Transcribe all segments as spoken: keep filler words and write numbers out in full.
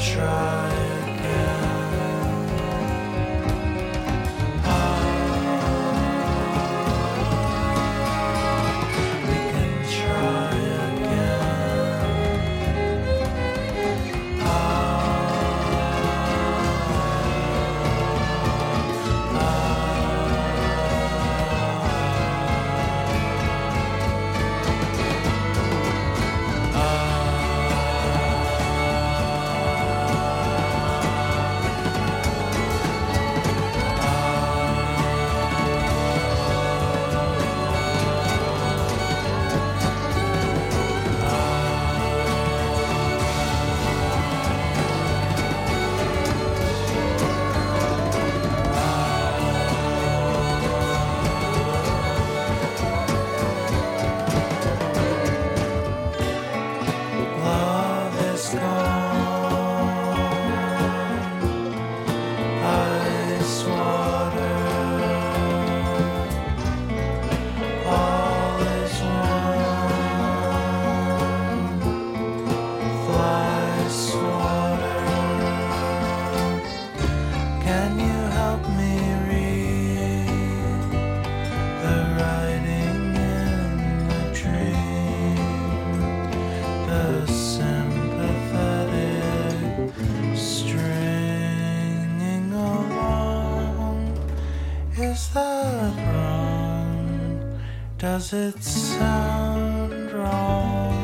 Does it sound wrong?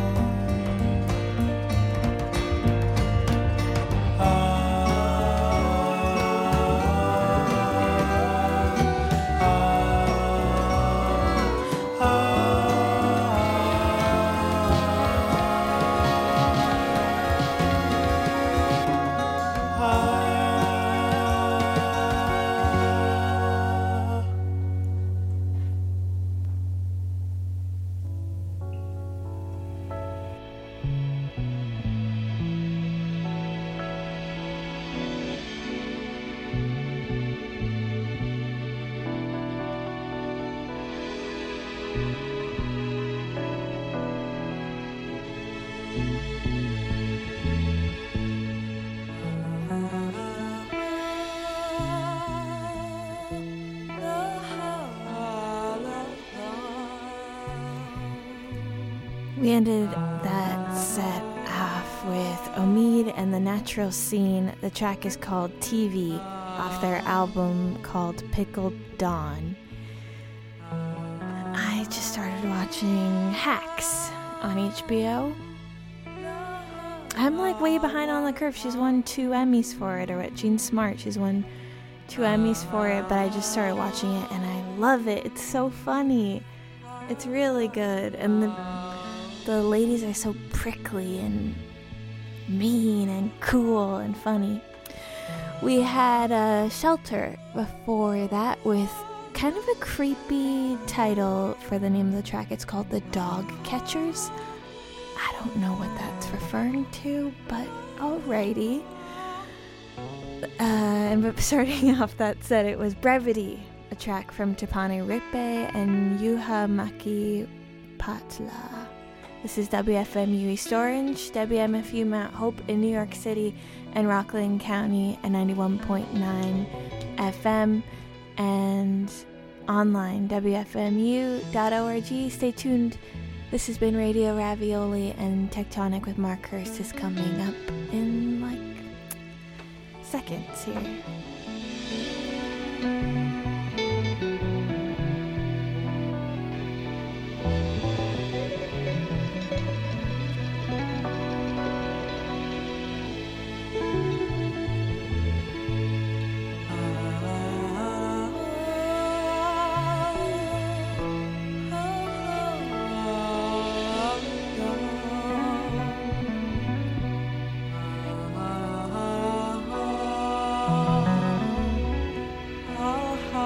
We ended that set off with Omid and the Natural Scene. The track is called T V, off their album called Pickled Dawn. I just started watching Hacks on H B O. I'm like way behind on the curve. She's won two Emmys for it, or what? Jean Smart, she's won two Emmys for it, but I just started watching it and I love it. It's so funny. It's really good. And the The ladies are so prickly and mean and cool and funny. We had a Shelter before that with kind of a creepy title for the name of the track. It's called The Dog Catchers. I don't know what that's referring to, but alrighty. Uh, and starting off that set, it was Brevity, a track from Tapane Ripe and Yuha Maki Patla. This is W F M U East Orange, W M F U Mount Hope in New York City, and Rockland County at ninety-one point nine F M, and online, W F M U dot org. Stay tuned. This has been Radio Ravioli, and Tectonic with Mark Hurst is coming up in, like, seconds here. Oh,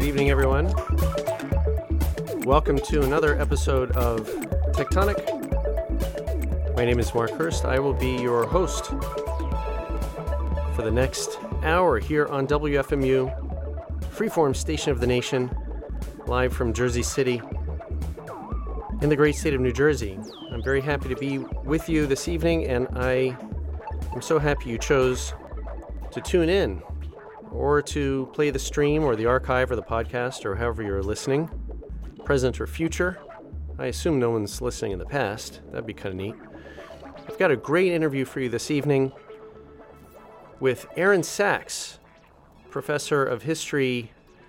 Good evening, everyone. Welcome to another episode of Tectonic. My name is Mark Hurst. I will be your host for the next hour here on W F M U, Freeform Station of the Nation, live from Jersey City in the great state of New Jersey. I'm very happy to be with you this evening, and I am so happy you chose to tune in or to play the stream or the archive or the podcast or however you're listening, present or future. I assume no one's listening in the past. That'd be kind of neat. I've got a great interview for you this evening with Aaron Sachs, professor of history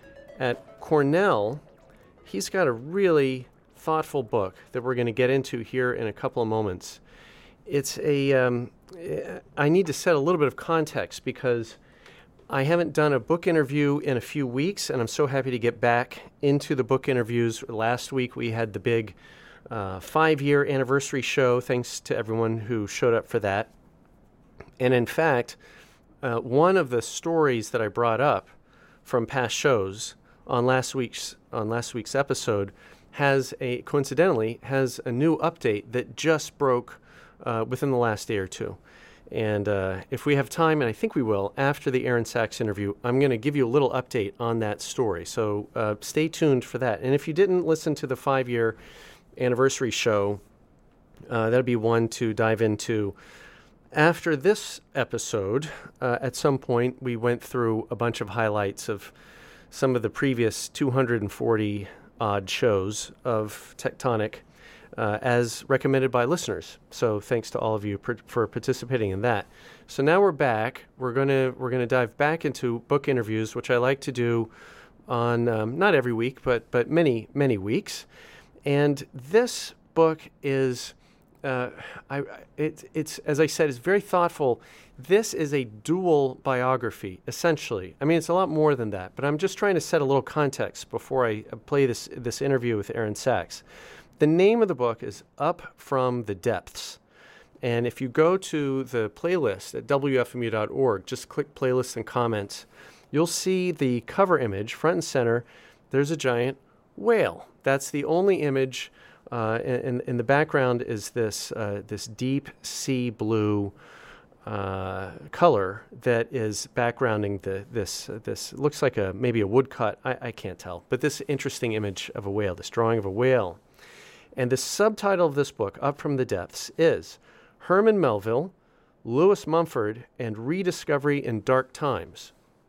at Cornell. He's got a really thoughtful book that we're going to get into here in a couple of moments. It's a, um, I need to set a little bit of context because I haven't done a book interview in a few weeks, and I'm so happy to get back into the book interviews. Last week we had the big uh, five-year anniversary show. Thanks to everyone who showed up for that. And in fact, uh, one of the stories that I brought up from past shows on last week's on last week's episode has a coincidentally has a new update that just broke uh, within the last day or two. And uh, if we have time, and I think we will, after the Aaron Sachs interview, I'm going to give you a little update on that story. So uh, stay tuned for that. And if you didn't listen to the five-year anniversary show, uh, that'll be one to dive into. After this episode, uh, at some point, we went through a bunch of highlights of some of the previous two hundred forty odd shows of Tectonic, Uh, as recommended by listeners. So thanks to all of you per, for participating in that. So now we're back. We're gonna we're gonna dive back into book interviews, which I like to do on um, not every week, but but many many weeks. And this book is, uh, I it, it's as I said, it's very thoughtful. This is a dual biography, essentially. I mean, it's a lot more than that, but I'm just trying to set a little context before I play this this interview with Aaron Sachs. The name of the book is Up From the Depths. And if you go to the playlist at W F M U dot org, just click playlists and comments, you'll see the cover image, front and center. There's a giant whale. That's the only image. Uh, in, in the background is this uh, this deep sea blue uh, color that is backgrounding the this uh, this looks like a maybe a woodcut. I, I can't tell, but this interesting image of a whale, this drawing of a whale. And the subtitle of this book, Up From the Depths, is Herman Melville, Lewis Mumford, and Rediscovery in Dark Times.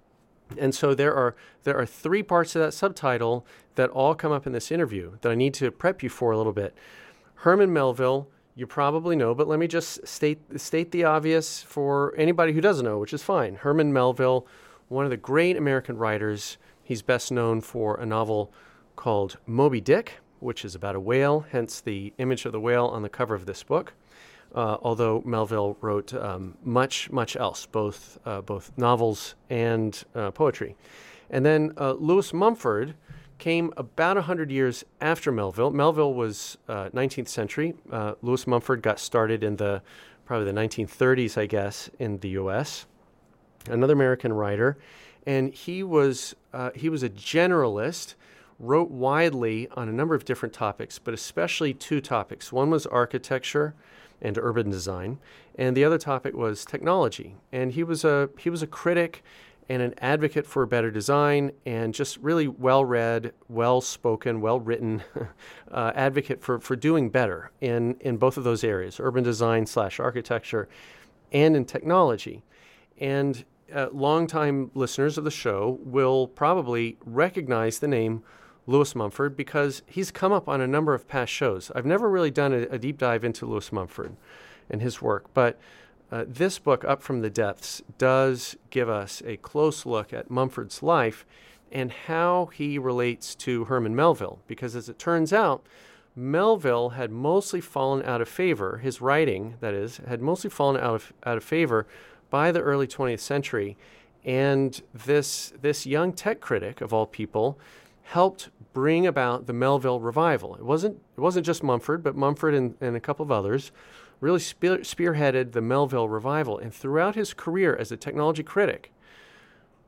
And so there are there are three parts of that subtitle that all come up in this interview that I need to prep you for a little bit. Herman Melville, you probably know, but let me just state state the obvious for anybody who doesn't know, which is fine. Herman Melville, one of the great American writers. He's best known for a novel called Moby Dick, which is about a whale, hence the image of the whale on the cover of this book. Uh, although Melville wrote um, much, much else, both uh, both novels and uh, poetry. And then uh, Lewis Mumford came about one hundred years after Melville. Melville was uh, nineteenth century. Uh, Lewis Mumford got started in the probably the nineteen thirties, I guess, in the U S. Another American writer. And he was uh, he was a generalist, wrote widely on a number of different topics, but especially two topics. One was architecture and urban design, and the other topic was technology. And he was a he was a critic and an advocate for better design, and just really well-read, well-spoken, well-written uh, advocate for, for doing better in, in both of those areas, urban design slash architecture and in technology. And uh, longtime listeners of the show will probably recognize the name Lewis Mumford because he's come up on a number of past shows. I've never really done a, a deep dive into Lewis Mumford and his work, but uh, this book, Up From the Depths, does give us a close look at Mumford's life and how he relates to Herman Melville, because as it turns out, Melville had mostly fallen out of favor, his writing, that is, had mostly fallen out of out of favor by the early twentieth century, and this this young tech critic, of all people, helped bring about the Melville revival. It wasn't it wasn't just Mumford, but Mumford and, and a couple of others really spear, spearheaded the Melville revival. And throughout his career as a technology critic,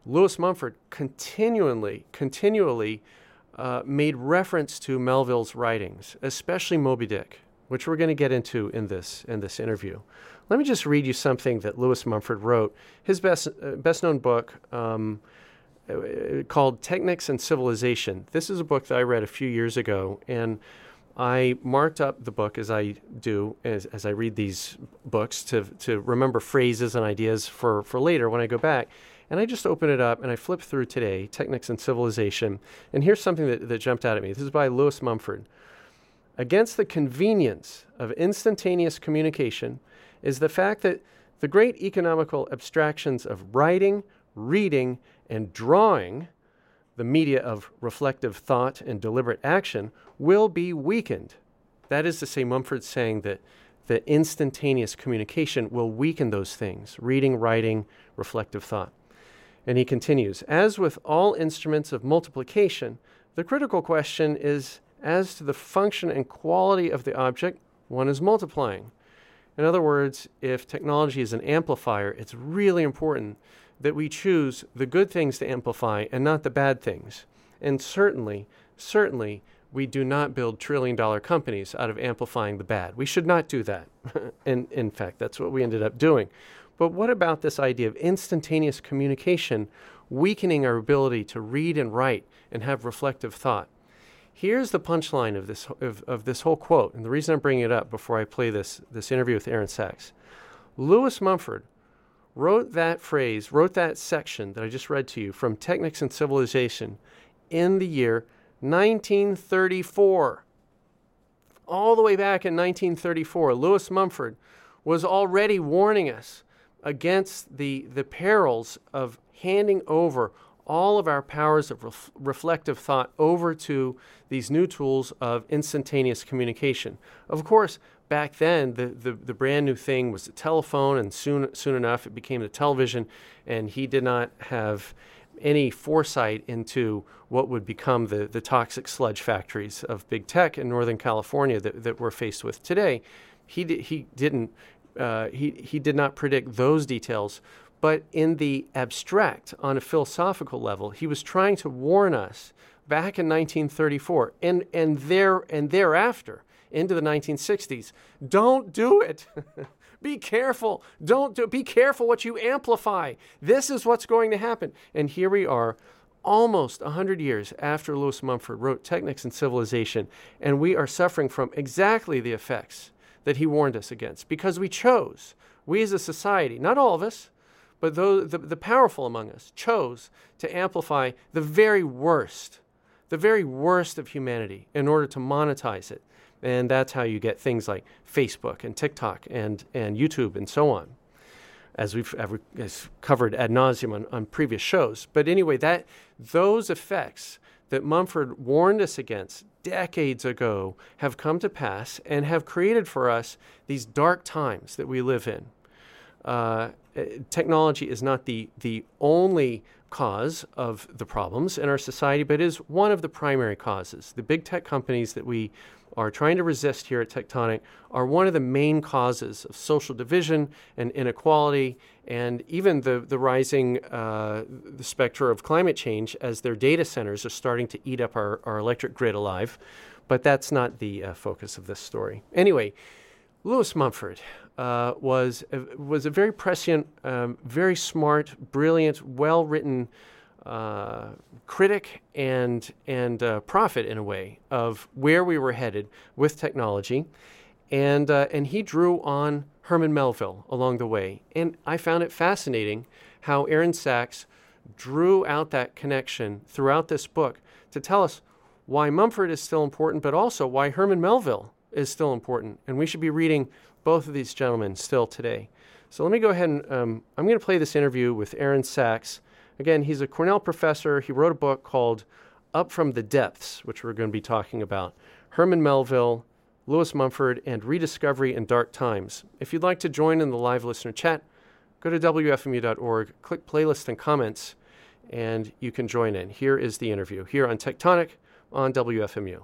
Lewis Mumford continually, continually uh, made reference to Melville's writings, especially Moby Dick, which we're going to get into in this in this interview. Let me just read you something that Lewis Mumford wrote. His best uh, best known book um, uh, called Technics and Civilization. This is a book that I read a few years ago, and I marked up the book as I do as, as I read these books to to remember phrases and ideas for, for later when I go back. And I just open it up and I flip through today, Technics and Civilization. And here's something that, that jumped out at me. This is by Lewis Mumford. Against the convenience of instantaneous communication is the fact that the great economical abstractions of writing, reading, and drawing, the media of reflective thought and deliberate action, will be weakened. That is to say, Mumford's saying that the instantaneous communication will weaken those things, reading, writing, reflective thought. And he continues, as with all instruments of multiplication, the critical question is as to the function and quality of the object one is multiplying. In other words, if technology is an amplifier, it's really important that we choose the good things to amplify and not the bad things. And certainly, certainly, we do not build trillion-dollar companies out of amplifying the bad. We should not do that. And in fact, that's what we ended up doing. But what about this idea of instantaneous communication weakening our ability to read and write and have reflective thought? Here's the punchline of this of, of this whole quote, and the reason I'm bringing it up before I play this, this interview with Aaron Sachs. Lewis Mumford wrote that phrase, wrote that section that I just read to you from Technics and Civilization in the year nineteen thirty-four. All the way back in nineteen thirty-four, Lewis Mumford was already warning us against the, the perils of handing over all of our powers of ref- reflective thought over to these new tools of instantaneous communication. Of course, back then, the, the, the brand new thing was the telephone, and soon soon enough it became the television, and he did not have any foresight into what would become the, the toxic sludge factories of big tech in Northern California that, that we're faced with today. He, di- he didn't Uh, he, he did not predict those details, but in the abstract, on a philosophical level, he was trying to warn us back in nineteen thirty-four and, and, there, and thereafter into the nineteen sixties. Don't do it. Be careful. Don't do, be careful what you amplify. This is what's going to happen. And here we are, almost one hundred years after Lewis Mumford wrote Technics and Civilization, and we are suffering from exactly the effects that he warned us against, because we chose, we as a society, not all of us, but those, the, the powerful among us, chose to amplify the very worst, the very worst of humanity in order to monetize it. And that's how you get things like Facebook and TikTok and, and YouTube and so on, as we've as covered ad nauseum on, on previous shows. But anyway, that those effects that Mumford warned us against decades ago have come to pass and have created for us these dark times that we live in. Uh, technology is not the, the only cause of the problems in our society, but is one of the primary causes. The big tech companies that we are trying to resist here at Tectonic are one of the main causes of social division and inequality, and even the, the rising uh, the specter of climate change as their data centers are starting to eat up our, our electric grid alive. But that's not the uh, focus of this story. Anyway, Lewis Mumford uh, was, a, was a very prescient, um, very smart, brilliant, well-written Uh, critic and and uh, prophet, in a way, of where we were headed with technology, and uh, and he drew on Herman Melville along the way. And I found it fascinating how Aaron Sachs drew out that connection throughout this book to tell us why Mumford is still important, but also why Herman Melville is still important. And we should be reading both of these gentlemen still today. So let me go ahead and um, I'm going to play this interview with Aaron Sachs. Again, he's a Cornell professor. He wrote a book called Up from the Depths, which we're going to be talking about. Herman Melville, Lewis Mumford, and Rediscovery in Dark Times. If you'd like to join in the live listener chat, go to W F M U dot org, click Playlist and Comments, and you can join in. Here is the interview, here on Tectonic on W F M U.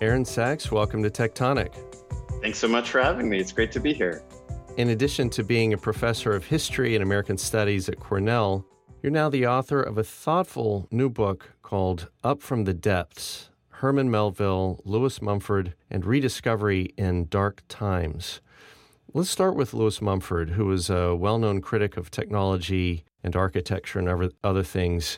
Aaron Sachs, welcome to Tectonic. Thanks so much for having me. It's great to be here. In addition to being a professor of history and American studies at Cornell, you're now the author of a thoughtful new book called Up from the Depths, Herman Melville, Lewis Mumford, and Rediscovery in Dark Times. Let's start with Lewis Mumford, who was a well-known critic of technology and architecture and other things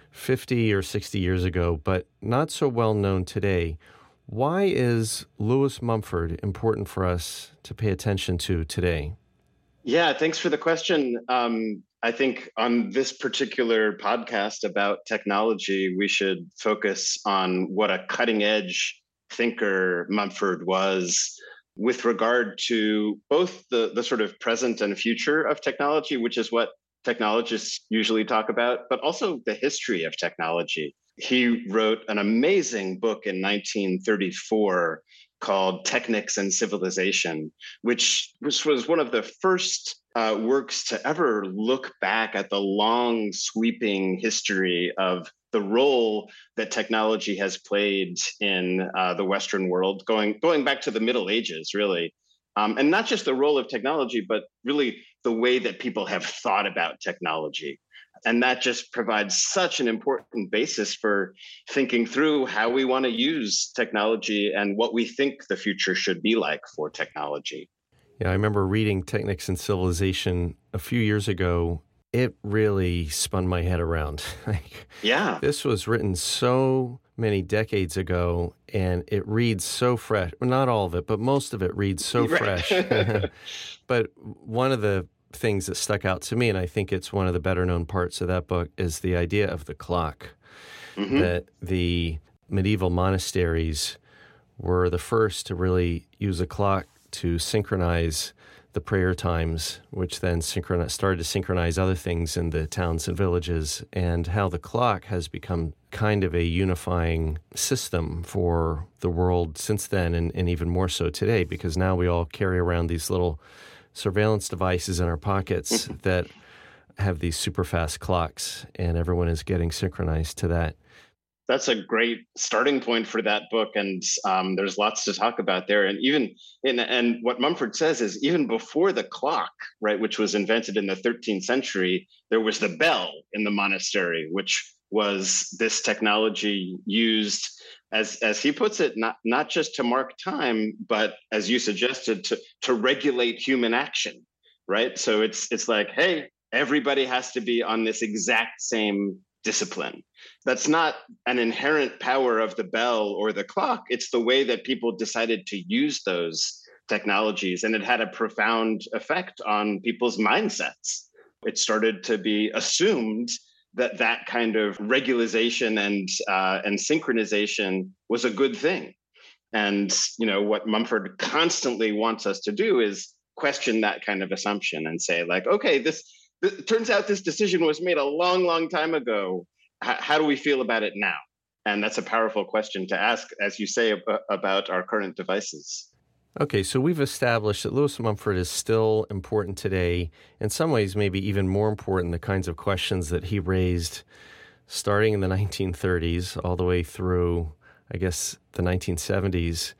fifty or sixty years ago, but not so well known today. Why is Lewis Mumford important for us to pay attention to today? Yeah, thanks for the question. Um, I think on this particular podcast about technology, we should focus on what a cutting edge thinker Mumford was with regard to both the, the sort of present and future of technology, which is what technologists usually talk about, but also the history of technology. He wrote an amazing book in nineteen thirty-four called Technics and Civilization, which, which was one of the first uh, works to ever look back at the long, sweeping history of the role that technology has played in uh, the Western world, going, going back to the Middle Ages, really. Um, and not just the role of technology, but really the way that people have thought about technology. And that just provides such an important basis for thinking through how we want to use technology and what we think the future should be like for technology. Yeah, I remember reading Technics and Civilization a few years ago. It really spun my head around. like, yeah. This was written so many decades ago, and it reads so fresh. Well, not all of it, but most of it reads so Right. fresh. But one of the things that stuck out to me, and I think it's one of the better known parts of that book, is the idea of the clock. Mm-hmm. That the medieval monasteries were the first to really use a clock to synchronize the prayer times, which then synchron- started to synchronize other things in the towns and villages, and how the clock has become kind of a unifying system for the world since then, and, and even more so today, because now we all carry around these little surveillance devices in our pockets that have these super fast clocks, and everyone is getting synchronized to that. That's a great starting point for that book, and um, there's lots to talk about there. And even in, and what Mumford says is even before the clock, right, which was invented in the thirteenth century, there was the bell in the monastery, which was this technology used, as as he puts it, not not just to mark time, but as you suggested, to to regulate human action, right? So it's it's like, hey, everybody has to be on this exact same discipline. That's not an inherent power of the bell or the clock. It's the way that people decided to use those technologies, and it had a profound effect on people's mindsets. It started to be assumed that that kind of regularization and uh, and synchronization was a good thing. And you know what Mumford constantly wants us to do is question that kind of assumption and say, like, okay, this, this turns out this decision was made a long, long time ago. H- how do we feel about it now? And that's a powerful question to ask, as you say, ab- about our current devices. Okay, so we've established that Lewis Mumford is still important today, in some ways maybe even more important, the kinds of questions that he raised starting in the nineteen thirties all the way through, I guess, the nineteen seventies.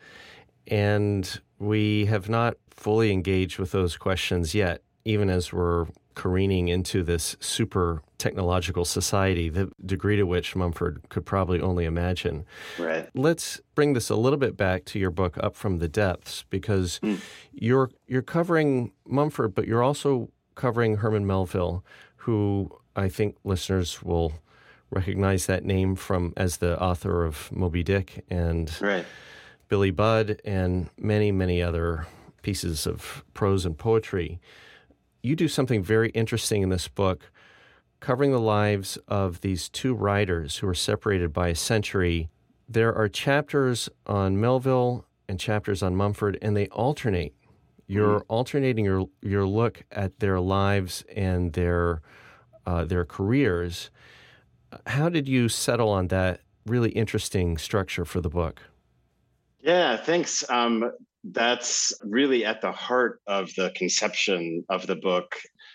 And we have not fully engaged with those questions yet, even as we're careening into this super technological society, the degree to which Mumford could probably only imagine. Right. Let's bring this a little bit back to your book, Up from the Depths, because mm. you're you're covering Mumford, but you're also covering Herman Melville, who I think listeners will recognize that name from as the author of Moby Dick and right. Billy Budd and many, many other pieces of prose and poetry. You do something very interesting in this book, covering the lives of these two writers who are separated by a century. There are chapters on Melville and chapters on Mumford, and they alternate. You're mm-hmm. alternating your your look at their lives and their uh, their careers. How did you settle on that really interesting structure for the book? Yeah, thanks. Um, that's really at the heart of the conception of the book.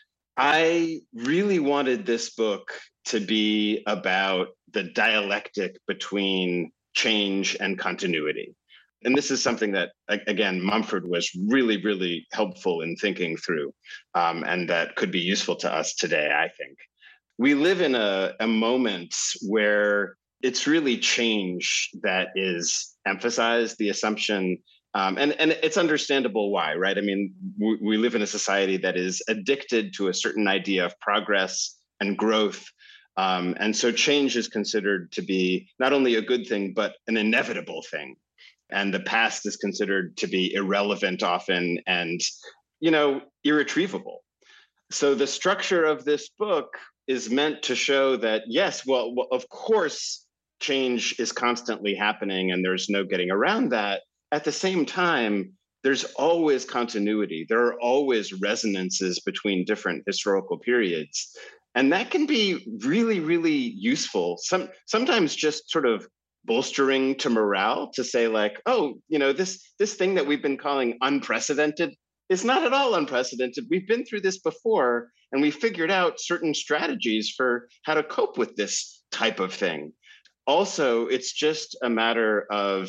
I really wanted this book to be about the dialectic between change and continuity, And this is something that, again, Mumford was really, really helpful in thinking through, um, and that could be useful to us today, I think. We live in a, a moment where it's really change that is emphasized, the assumption, um, and, and it's understandable why, right? I mean, we, we live in a society that is addicted to a certain idea of progress and growth. Um, and so change is considered to be not only a good thing, but an inevitable thing. And the past is considered to be irrelevant often and, you know, irretrievable. So the structure of this book is meant to show that, yes, well, well, of course, change is constantly happening and there's no getting around that. At the same time, there's always continuity. There are always resonances between different historical periods. And that can be really, really useful. Some sometimes just sort of bolstering to morale to say like, oh, you know, this this thing that we've been calling unprecedented is not at all unprecedented. We've been through this before, and we figured out certain strategies for how to cope with this type of thing. Also, it's just a matter of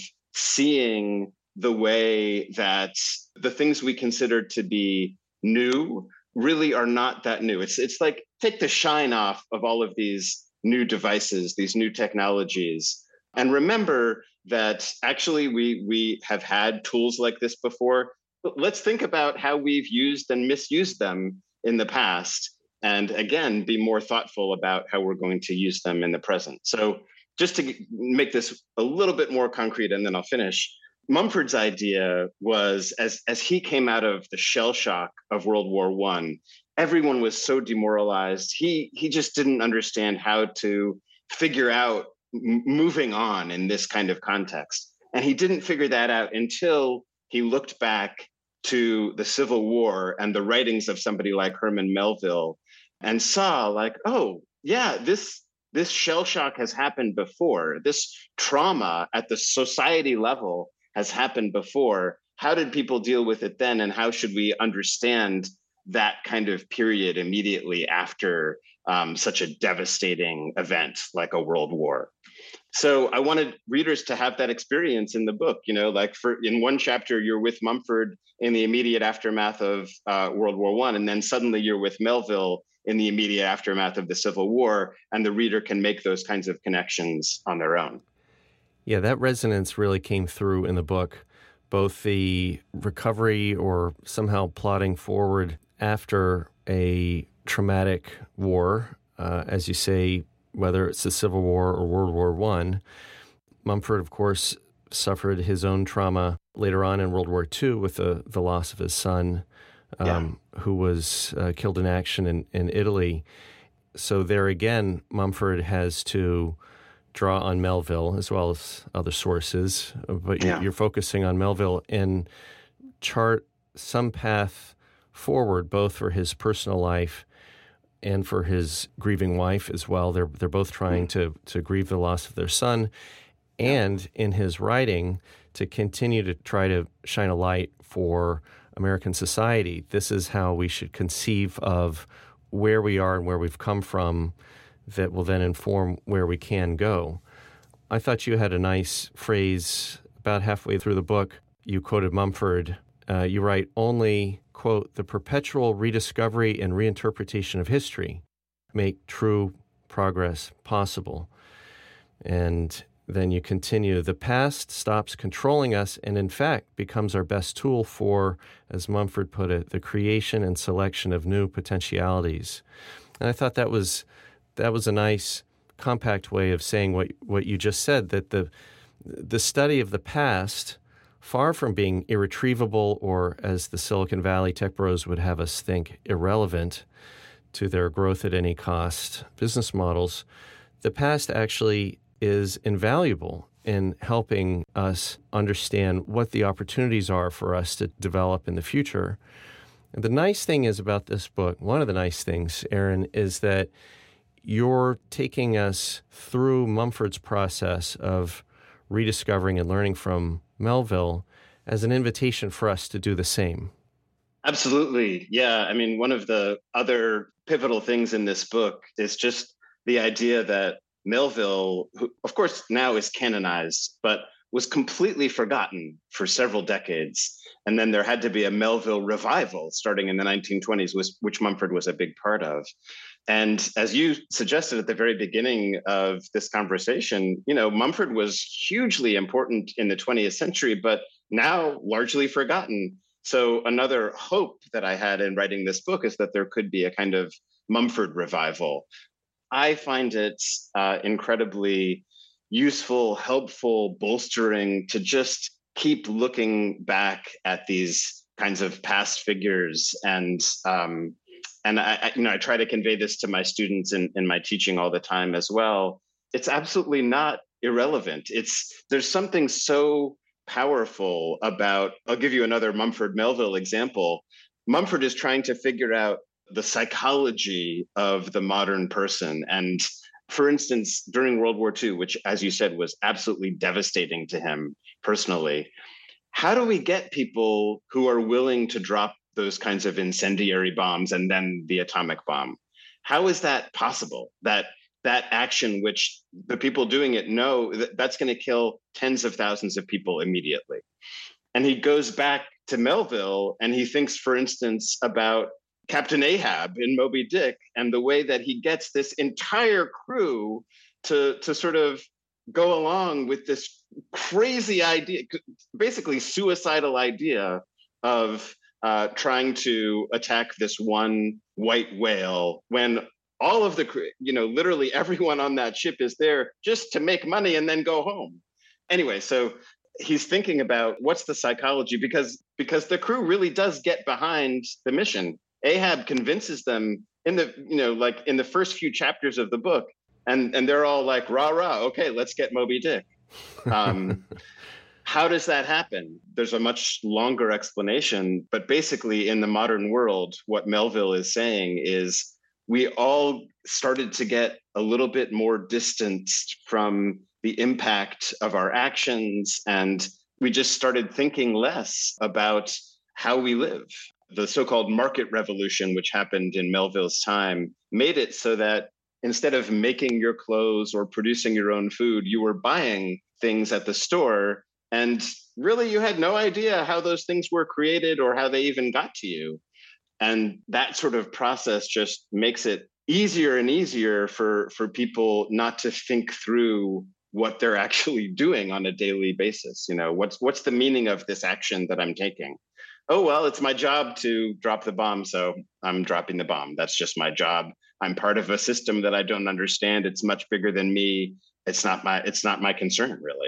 seeing the way that the things we consider to be new really are not that new. It's it's like take the shine off of all of these new devices, these new technologies, and remember that actually we we have had tools like this before. But let's think about how we've used and misused them in the past, and again, be more thoughtful about how we're going to use them in the present. So just to make this a little bit more concrete, and then I'll finish. Mumford's idea was, as, as he came out of the shell shock of World War One, everyone was so demoralized. He, he just didn't understand how to figure out m- moving on in this kind of context. And he didn't figure that out until he looked back to the Civil War and the writings of somebody like Herman Melville and saw like, oh, yeah, this, this shell shock has happened before. This trauma at the society level has happened before. How did people deal with it then? And how should we understand that kind of period immediately after um, such a devastating event like a world war? So I wanted readers to have that experience in the book, you know, like for in one chapter, you're with Mumford in the immediate aftermath of uh, World War One, and then suddenly you're with Melville in the immediate aftermath of the Civil War, and the reader can make those kinds of connections on their own. Yeah, that resonance really came through in the book, both the recovery or somehow plotting forward after a traumatic war, uh, as you say, whether it's the Civil War or World War One. Mumford, of course, suffered his own trauma later on in World War Two with the, the loss of his son, um, yeah. who was uh, killed in action in, in Italy. So there again, Mumford has to draw on Melville as well as other sources, but yeah. you're, you're focusing on Melville and chart some path forward, both for his personal life and for his grieving wife as well. They're they're both trying to to grieve the loss of their son, and in his writing to continue to try to shine a light for American society. This is how we should conceive of where we are and where we've come from, that will then inform where we can go. I thought you had a nice phrase about halfway through the book. You quoted Mumford. Uh, you write, only, quote, the perpetual rediscovery and reinterpretation of history make true progress possible. And then you continue, the past stops controlling us and in fact becomes our best tool for, as Mumford put it, the creation and selection of new potentialities. And I thought that was that was a nice compact way of saying what what you just said, that the the study of the past, far from being irretrievable or, as the Silicon Valley tech bros would have us think, irrelevant to their growth at any cost business models, the past actually is invaluable in helping us understand what the opportunities are for us to develop in the future. And the nice thing is about this book, one of the nice things, Aaron, is that you're taking us through Mumford's process of rediscovering and learning from Melville as an invitation for us to do the same. Absolutely. Yeah. I mean, one of the other pivotal things in this book is just the idea that Melville, who of course now is canonized, but was completely forgotten for several decades. And then there had to be a Melville revival starting in the nineteen twenties, which, which Mumford was a big part of. And as you suggested at the very beginning of this conversation, you know, Mumford was hugely important in the twentieth century, but now largely forgotten. So another hope that I had in writing this book is that there could be a kind of Mumford revival. I find it uh, incredibly useful, helpful, bolstering to just keep looking back at these kinds of past figures. And um, and I, you know, I try to convey this to my students in, in my teaching all the time as well. It's absolutely not irrelevant. It's there's something so powerful about, I'll give you another Mumford Melville example. Mumford is trying to figure out the psychology of the modern person. And for instance, during World War Two, which, as you said, was absolutely devastating to him personally, how do we get people who are willing to drop those kinds of incendiary bombs and then the atomic bomb? How is that possible? That that action, which the people doing it know that that's going to kill tens of thousands of people immediately. And he goes back to Melville and he thinks, for instance, about Captain Ahab in Moby Dick and the way that he gets this entire crew to, to sort of go along with this crazy idea, basically suicidal idea of uh, trying to attack this one white whale when all of the, you know, literally everyone on that ship is there just to make money and then go home. Anyway, so he's thinking about what's the psychology, because because the crew really does get behind the mission. Ahab convinces them in the, you know, like in the first few chapters of the book, and and they're all like, rah, rah, okay, let's get Moby Dick. Um, how does that happen? There's a much longer explanation, but basically in the modern world, what Melville is saying is we all started to get a little bit more distanced from the impact of our actions, and we just started thinking less about how we live. The so-called market revolution, which happened in Melville's time, made it so that instead of making your clothes or producing your own food, you were buying things at the store, and really you had no idea how those things were created or how they even got to you. And that sort of process just makes it easier and easier for, for people not to think through what they're actually doing on a daily basis. You know, what's what's the meaning of this action that I'm taking? Oh, well, it's my job to drop the bomb, so I'm dropping the bomb. That's just my job. I'm part of a system that I don't understand. It's much bigger than me. It's not my it's not my concern, really.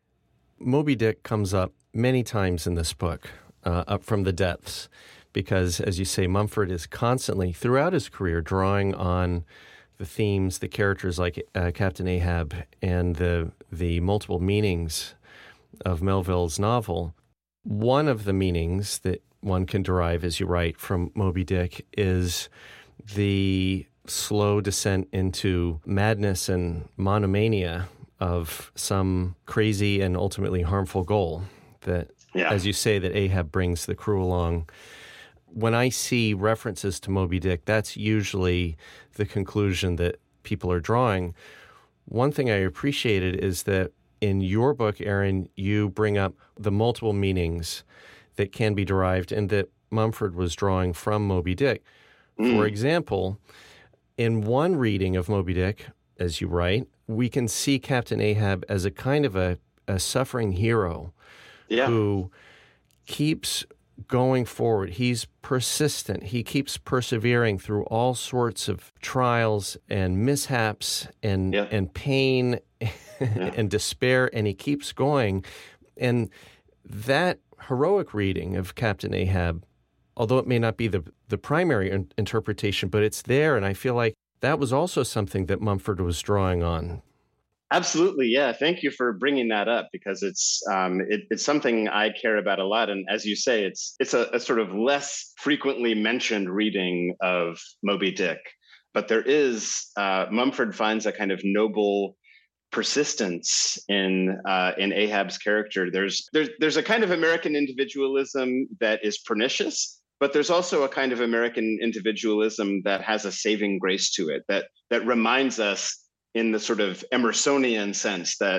Moby Dick comes up many times in this book, uh, up from the depths, because, as you say, Mumford is constantly, throughout his career, drawing on the themes, the characters like uh, Captain Ahab, and the the multiple meanings of Melville's novel. One of the meanings that one can derive, as you write, from Moby Dick is the slow descent into madness and monomania of some crazy and ultimately harmful goal that, yeah. as you say, that Ahab brings the crew along. When I see references to Moby Dick, that's usually the conclusion that people are drawing. One thing I appreciated is that in your book, Aaron, you bring up the multiple meanings that can be derived and that Mumford was drawing from Moby Dick. Mm. For example, in one reading of Moby Dick, as you write, we can see Captain Ahab as a kind of a, a suffering hero yeah. who keeps going forward. He's persistent. He keeps persevering through all sorts of trials and mishaps and yeah. and pain yeah. and despair, and he keeps going. And that heroic reading of Captain Ahab, although it may not be the, the primary in- interpretation, but it's there, and I feel like that was also something that Mumford was drawing on. Absolutely, yeah. Thank you for bringing that up, because it's um, it, it's something I care about a lot. And as you say, it's it's a, a sort of less frequently mentioned reading of Moby Dick. But there is, uh, Mumford finds a kind of noble persistence in uh, in Ahab's character. There's there's there's a kind of American individualism that is pernicious, but there's also a kind of American individualism that has a saving grace to it, that that reminds us in the sort of Emersonian sense that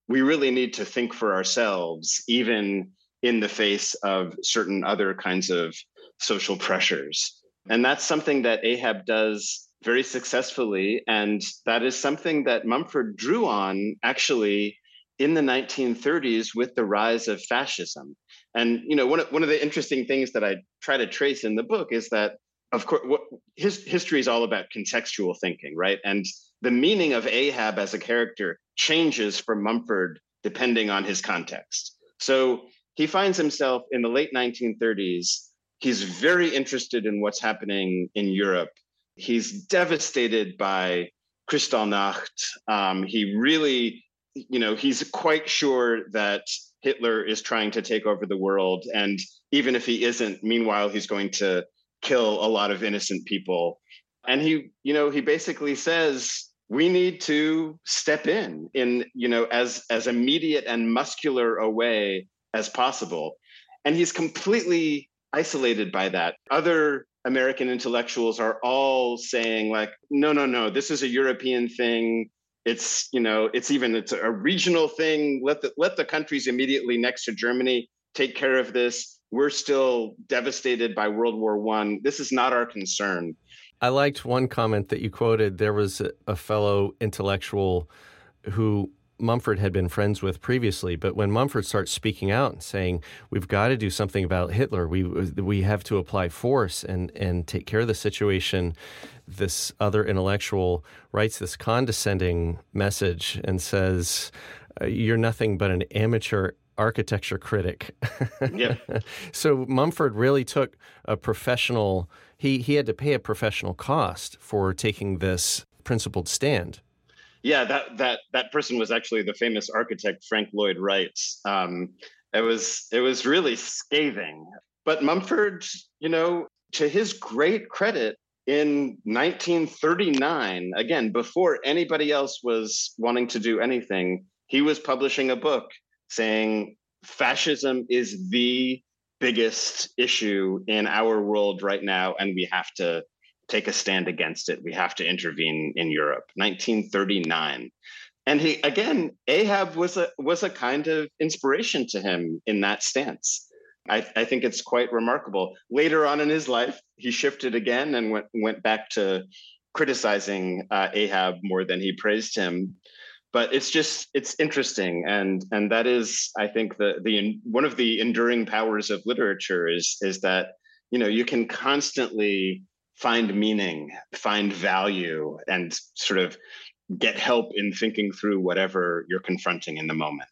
we really need to think for ourselves, even in the face of certain other kinds of social pressures. And that's something that Ahab does very successfully. And that is something that Mumford drew on actually in the nineteen thirties with the rise of fascism. And, you know, one of, one of the interesting things that I try to trace in the book is that, of course, what, his history is all about contextual thinking, right? And the meaning of Ahab as a character changes for Mumford depending on his context. So he finds himself in the late nineteen thirties. He's very interested in what's happening in Europe. He's devastated by Kristallnacht. Um, he really, you know, he's quite sure that Hitler is trying to take over the world. And even if he isn't, meanwhile, he's going to kill a lot of innocent people. And he, you know, he basically says, we need to step in, in, you know, as, as immediate and muscular a way as possible. And he's completely isolated by that. Other American intellectuals are all saying like, no, no, no, this is a European thing. It's, you know, it's even, it's a regional thing. Let the, let the countries immediately next to Germany take care of this. We're still devastated by World War One. This is not our concern. I liked one comment that you quoted. There was a, a fellow intellectual who Mumford had been friends with previously, but when Mumford starts speaking out and saying, we've got to do something about Hitler, we we have to apply force and, and take care of the situation, this other intellectual writes this condescending message and says, you're nothing but an amateur architecture critic. Yeah. So Mumford really took a professional, he, he had to pay a professional cost for taking this principled stand. Yeah, that that that person was actually the famous architect Frank Lloyd Wright. Um, it was it was really scathing. But Mumford, you know, to his great credit, in nineteen thirty-nine, again, before anybody else was wanting to do anything, he was publishing a book saying fascism is the biggest issue in our world right now, and we have to take a stand against it. We have to intervene in Europe. nineteen thirty-nine. And he, again, Ahab was a was a kind of inspiration to him in that stance. I, I think it's quite remarkable. Later on in his life, he shifted again and went went back to criticizing uh, Ahab more than he praised him. But it's just, it's interesting. And and that is, I think, the the one of the enduring powers of literature is, is that, you know, you can constantly find meaning, find value, and sort of get help in thinking through whatever you're confronting in the moment.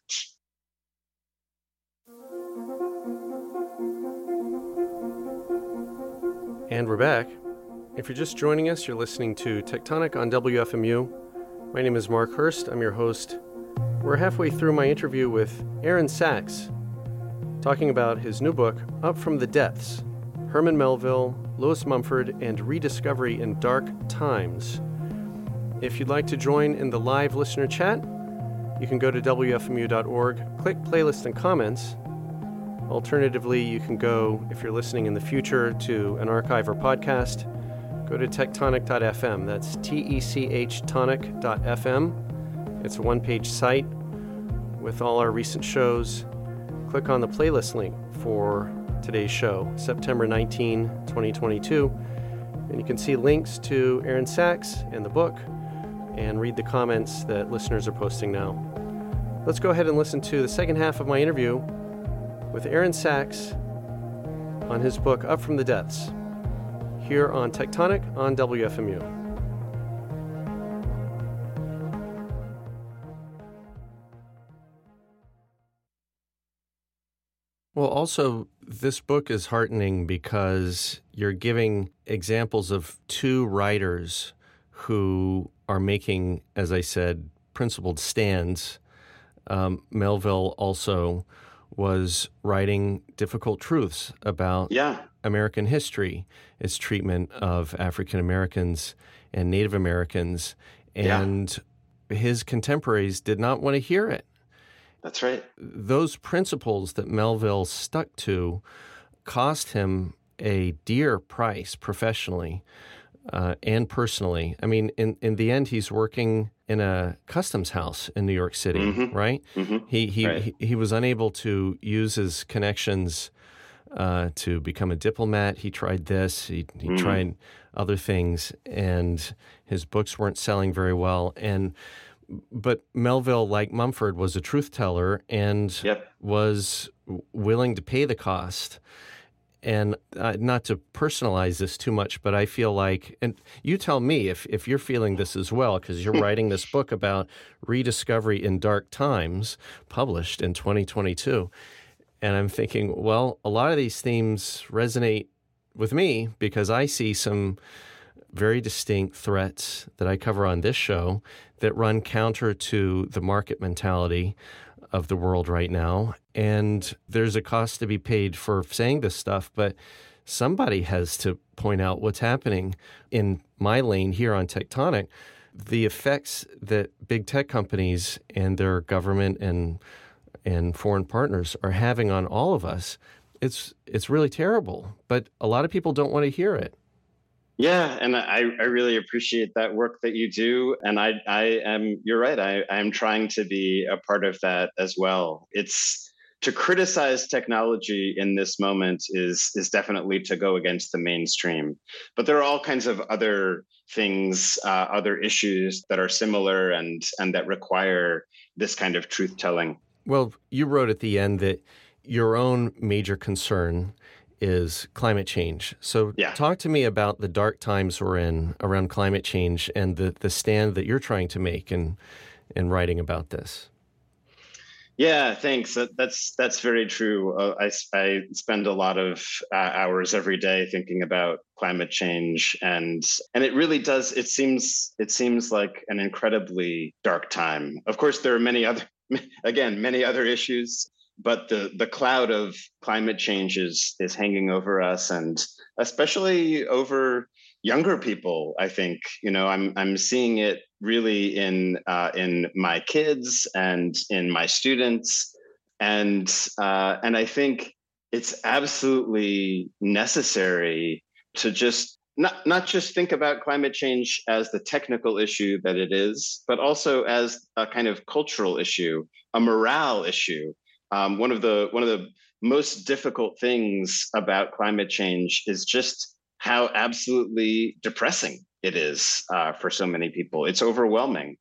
And we're back. If you're just joining us, you're listening to Tectonic on W F M U. My name is Mark Hurst. I'm your host. We're halfway through my interview with Aaron Sachs, talking about his new book, Up from the Depths, Herman Melville, Lewis Mumford, and Rediscovery in Dark Times. If you'd like to join in the live listener chat, you can go to W F M U dot org, click playlist and comments. Alternatively, you can go, if you're listening in the future, to an archive or podcast, go to tectonic dot f m. That's T E C H tonic dot f m. It's a one-page site with all our recent shows. Click on the playlist link for today's show, September nineteenth, twenty twenty-two, and you can see links to Aaron Sachs and the book and read the comments that listeners are posting now. Let's go ahead and listen to the second half of my interview with Aaron Sachs on his book, Up from the Depths, here on Tectonic on W F M U. Well, also, this book is heartening because you're giving examples of two writers who are making, as I said, principled stands. Um, Melville also was writing difficult truths about yeah. American history, its treatment of African Americans and Native Americans, and yeah. his contemporaries did not want to hear it. That's right. Those principles that Melville stuck to cost him a dear price professionally uh, and personally. I mean, in, in the end, he's working in a customs house in New York City, Mm-hmm. right? Mm-hmm. He he, Right. he he was unable to use his connections uh, to become a diplomat. He tried this. He he Mhm. tried other things, and his books weren't selling very well. And but Melville, like Mumford, was a truth teller and Yep. was w- willing to pay the cost. And uh, not to personalize this too much, but I feel like, and you tell me if, if you're feeling this as well, because you're writing this book about rediscovery in dark times, published in twenty twenty-two. And I'm thinking, well, a lot of these themes resonate with me because I see some very distinct threats that I cover on this show that run counter to the market mentality of the world right now. And there's a cost to be paid for saying this stuff, but somebody has to point out what's happening in my lane here on Tectonic. The effects that big tech companies and their government and and foreign partners are having on all of us, it's it's really terrible. But a lot of people don't want to hear it. Yeah, and I, I really appreciate that work that you do. And I, I am, you're right, I, I'm trying to be a part of that as well. It's to criticize technology in this moment is, is definitely to go against the mainstream. But there are all kinds of other things, uh, other issues that are similar and, and that require this kind of truth telling. Well, you wrote at the end that your own major concern is climate change. So Yeah. talk to me about the dark times we're in around climate change and the, the stand that you're trying to make in, in writing about this. Yeah, thanks. That, that's that's very true. Uh, I, I spend a lot of uh, hours every day thinking about climate change, and and it really does. It seems it seems like an incredibly dark time. Of course, there are many other, again, many other issues, but the the cloud of climate change is is hanging over us, and especially over younger people. I think, you know, I'm I'm seeing it really in uh, in my kids and in my students, and uh, and I think it's absolutely necessary to just not not just think about climate change as the technical issue that it is, but also as a kind of cultural issue, a morale issue. Um, one of the one of the most difficult things about climate change is just how absolutely depressing it is uh, for so many people. It's overwhelming.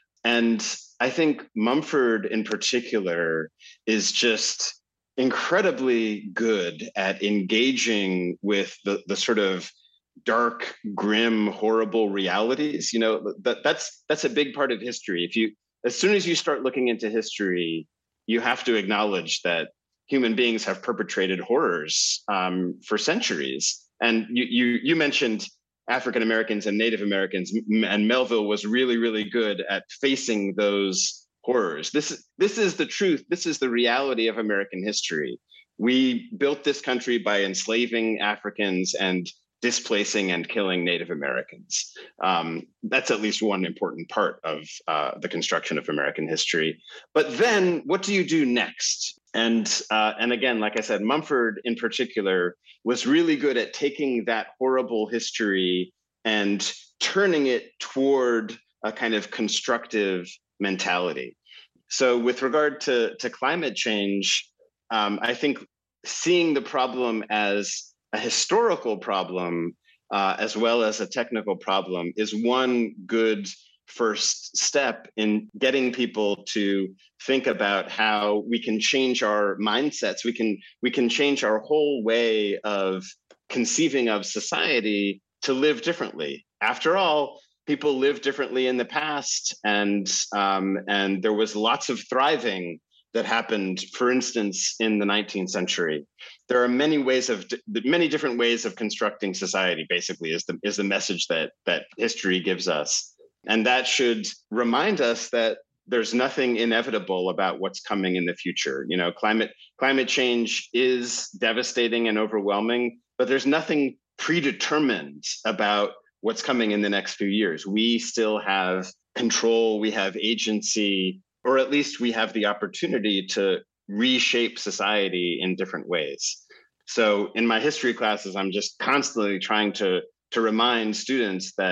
And I think Mumford in particular is just incredibly good at engaging with the, the sort of dark, grim, horrible realities. You know, that, that's that's a big part of history. If you, as soon as you start looking into history, you have to acknowledge that human beings have perpetrated horrors um, for centuries. And you, you you mentioned African Americans and Native Americans, and Melville was really, really good at facing those horrors. This is this is the truth. This is the reality of American history. We built this country by enslaving Africans and displacing and killing Native Americans. Um, that's at least one important part of uh, the construction of American history. But then, what do you do next? And uh, and again, like I said, Mumford in particular was really good at taking that horrible history and turning it toward a kind of constructive mentality. So with regard to, to climate change, um, I think seeing the problem as a historical problem uh, as well as a technical problem is one good first step in getting people to think about how we can change our mindsets. We can we can change our whole way of conceiving of society to live differently. After all, people lived differently in the past, and um, and there was lots of thriving that happened, for instance, in the nineteenth century. There are many ways of many different ways of constructing society. Basically, is the is the message that that history gives us. And that should remind us that there's nothing inevitable about what's coming in the future. You know, climate climate change is devastating and overwhelming, but there's nothing predetermined about what's coming in the next few years. We still have control, we have agency, or at least we have the opportunity to reshape society in different ways. So in my history classes, I'm just constantly trying to, to remind students that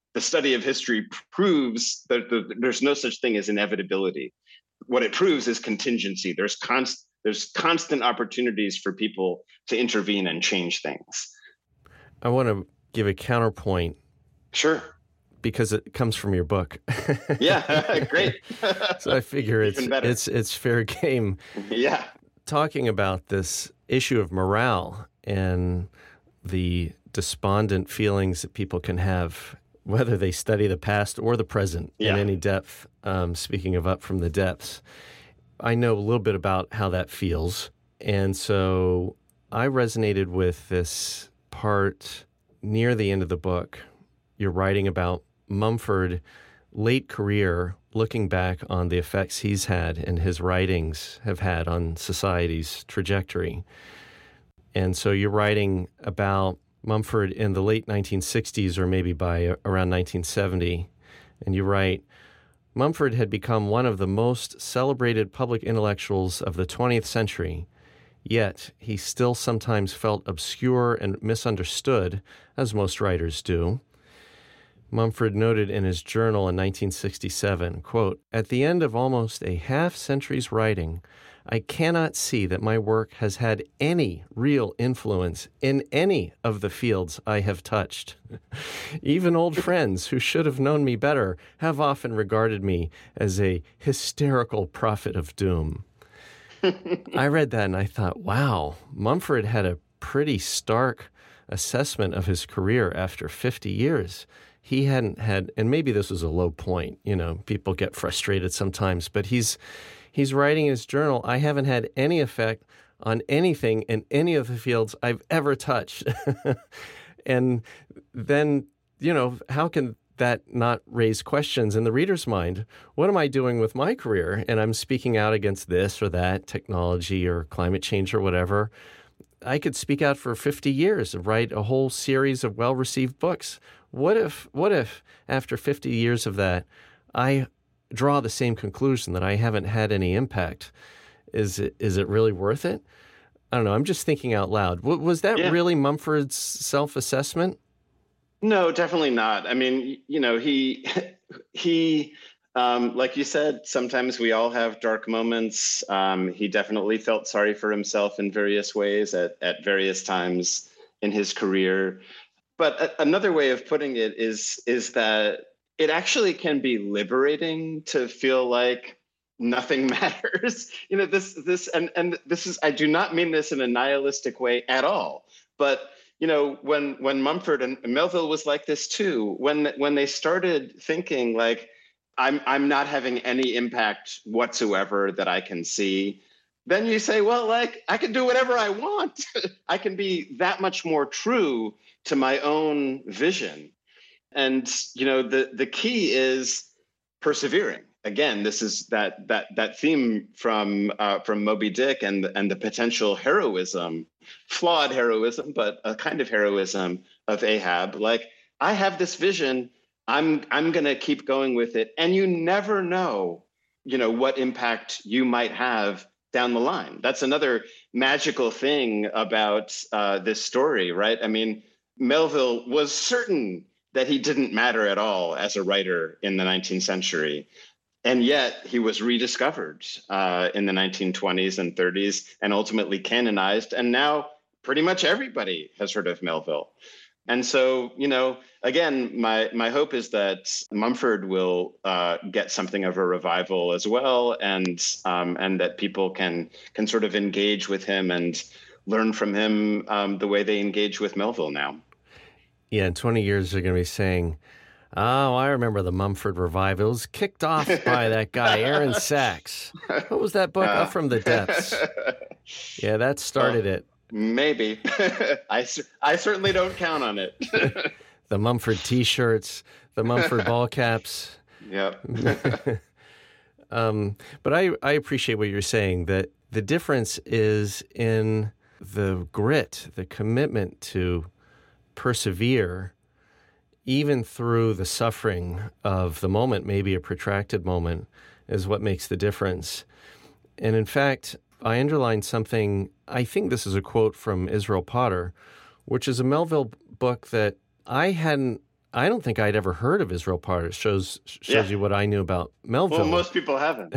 the study of history proves that there's no such thing as inevitability. What it proves is contingency. There's const, there's constant opportunities for people to intervene and change things. I want to give a counterpoint. Sure. Because it comes from your book. Yeah, great. So I figure it's it's it's fair game. Yeah. Talking about this issue of morale and the despondent feelings that people can have, whether they study the past or the present yeah. in any depth. Um, speaking of up from the depths, I know a little bit about how that feels. And so I resonated with this part near the end of the book. You're writing about Mumford, late career, looking back on the effects he's had and his writings have had on society's trajectory. And so you're writing about Mumford in the late nineteen sixties or maybe by around nineteen seventy. And you write, Mumford had become one of the most celebrated public intellectuals of the twentieth century, yet he still sometimes felt obscure and misunderstood, as most writers do. Mumford noted in his journal in nineteen sixty-seven, quote, "At the end of almost a half-century's writing, I cannot see that my work has had any real influence in any of the fields I have touched. Even old friends who should have known me better have often regarded me as a hysterical prophet of doom." I read that and I thought, wow, Mumford had a pretty stark assessment of his career after fifty years. He hadn't had, and maybe this was a low point, you know, people get frustrated sometimes, but he's he's writing in his journal, I haven't had any effect on anything in any of the fields I've ever touched. And then, you know, how can that not raise questions in the reader's mind? What am I doing with my career? And I'm speaking out against this or that, technology or climate change or whatever. I could speak out for fifty years and write a whole series of well-received books. What if, what if after fifty years of that, I draw the same conclusion that I haven't had any impact? Is it, is it really worth it? I don't know. I'm just thinking out loud. W- was that yeah. really Mumford's self-assessment? No, definitely not. I mean, you know, he, he, um, like you said, sometimes we all have dark moments. Um, he definitely felt sorry for himself in various ways at, at various times in his career. But a, another way of putting it is, is that it actually can be liberating to feel like nothing matters. You know, this, this, and, and this is, I do not mean this in a nihilistic way at all, but you know, when when Mumford and Melville was like this too, when when they started thinking like, I'm I'm not having any impact whatsoever that I can see, then you say, well, like I can do whatever I want. I can be that much more true to my own vision. And you know, the the key is persevering. Again, this is that that that theme from uh, from Moby Dick and and the potential heroism, flawed heroism, but a kind of heroism of Ahab. Like, I have this vision, I'm I'm gonna keep going with it, and you never know, you know, what impact you might have down the line. That's another magical thing about uh, this story, right? I mean, Melville was certain that he didn't matter at all as a writer in the nineteenth century. And yet he was rediscovered uh, in the nineteen twenties and thirties and ultimately canonized. And now pretty much everybody has heard of Melville. And so, you know, again, my my hope is that Mumford will uh, get something of a revival as well, and um, and that people can can sort of engage with him and learn from him um, the way they engage with Melville now. Yeah, in twenty years, they're going to be saying, oh, I remember the Mumford Revival. It was kicked off by that guy, Aaron Sachs. What was that book? Uh, Up from the Depths. Yeah, that started well, it. Maybe. I, I certainly don't count on it. The Mumford T-shirts, the Mumford ball caps. Yep. um, but I, I appreciate what you're saying, that the difference is in the grit, the commitment to persevere even through the suffering of the moment, maybe a protracted moment, is what makes the difference. And in fact, I underlined something, I think this is a quote from Israel Potter, which is a Melville book that I hadn't I don't think I'd ever heard of Israel Potter. It shows shows Yeah. you what I knew about Melville. Well, most people haven't.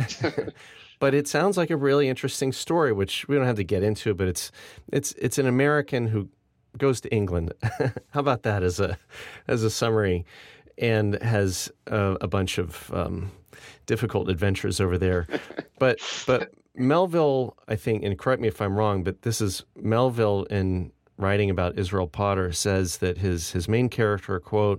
But it sounds like a really interesting story, which we don't have to get into. But it's it's it's an American who goes to England. How about that as a as a summary, and has a, a bunch of um, difficult adventures over there. But but Melville, I think, and correct me if I'm wrong, but this is Melville in writing about Israel Potter says that his his main character, quote,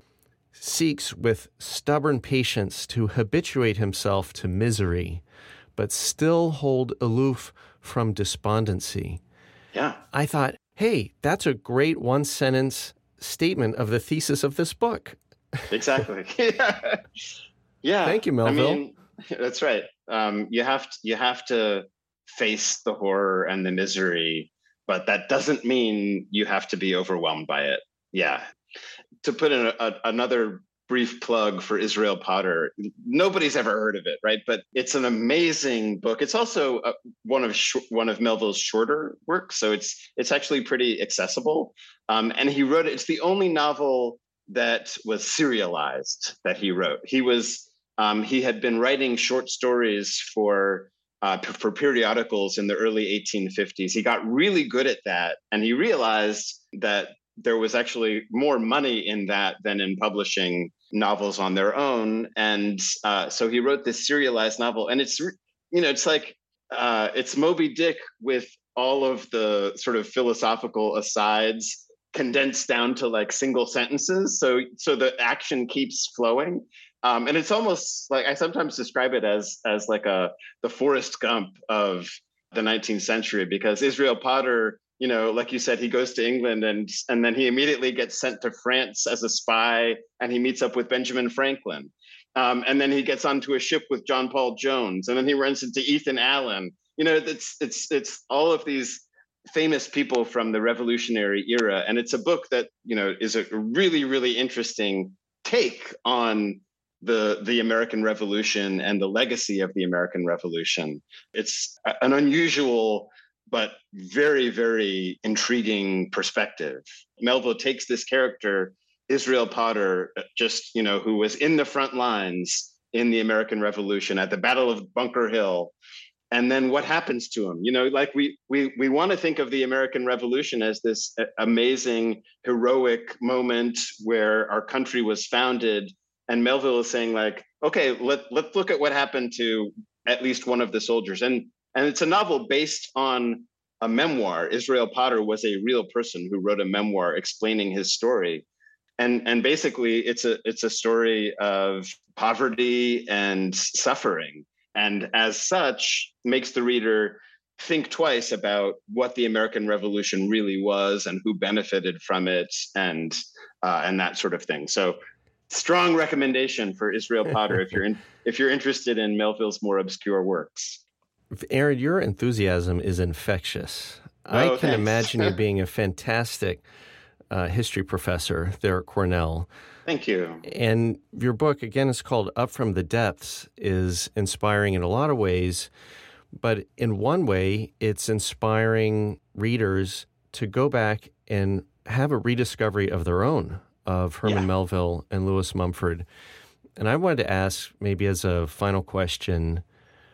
seeks with stubborn patience to habituate himself to misery, but still hold aloof from despondency. Yeah. I thought, hey, that's a great one-sentence statement of the thesis of this book. Exactly. yeah. yeah. Thank you, Melville. I mean, that's right. Um, you have to, you have to face the horror and the misery, but that doesn't mean you have to be overwhelmed by it. Yeah. To put in a, a, another brief plug for Israel Potter, nobody's ever heard of it, right? But it's an amazing book. It's also a, one of sh- one of Melville's shorter works, so it's it's actually pretty accessible. Um, and he wrote it. It's the only novel that was serialized that he wrote. He was um, he had been writing short stories for uh, p- for periodicals in the early eighteen fifties. He got really good at that, and he realized that there was actually more money in that than in publishing novels on their own. And uh, so he wrote this serialized novel. And it's, you know, it's like, uh, it's Moby Dick with all of the sort of philosophical asides condensed down to like single sentences. So, so the action keeps flowing. Um, and it's almost like, I sometimes describe it as, as like a, the Forrest Gump of the nineteenth century, because Israel Potter, you know, like you said, he goes to England and and then he immediately gets sent to France as a spy, and he meets up with Benjamin Franklin. Um, and then he gets onto a ship with John Paul Jones, and then he runs into Ethan Allen. You know, it's it's it's all of these famous people from the Revolutionary era, and it's a book that, you know, is a really really interesting take on the the American Revolution and the legacy of the American Revolution. It's an unusual but very, very intriguing perspective. Melville takes this character, Israel Potter, just, you know, who was in the front lines in the American Revolution at the Battle of Bunker Hill. And then what happens to him? You know, like we we we want to think of the American Revolution as this amazing, heroic moment where our country was founded. And Melville is saying, like, okay, let, let's look at what happened to at least one of the soldiers. And And it's a novel based on a memoir. Israel Potter was a real person who wrote a memoir explaining his story. And, and basically, it's a it's a story of poverty and suffering. And as such, makes the reader think twice about what the American Revolution really was and who benefited from it, and uh, and that sort of thing. So strong recommendation for Israel Potter if you're in, if you're interested in Melville's more obscure works. Aaron, your enthusiasm is infectious. Oh, I can thanks. imagine you being a fantastic uh, history professor there at Cornell. Thank you. And your book, again, is called Up From the Depths, is inspiring in a lot of ways. But in one way, it's inspiring readers to go back and have a rediscovery of their own, of Herman Yeah. Melville and Lewis Mumford. And I wanted to ask, maybe as a final question,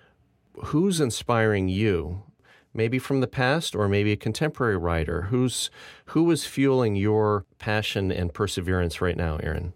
who's inspiring you? Maybe from the past, or maybe a contemporary writer. Who's who is fueling your passion and perseverance right now, Aaron?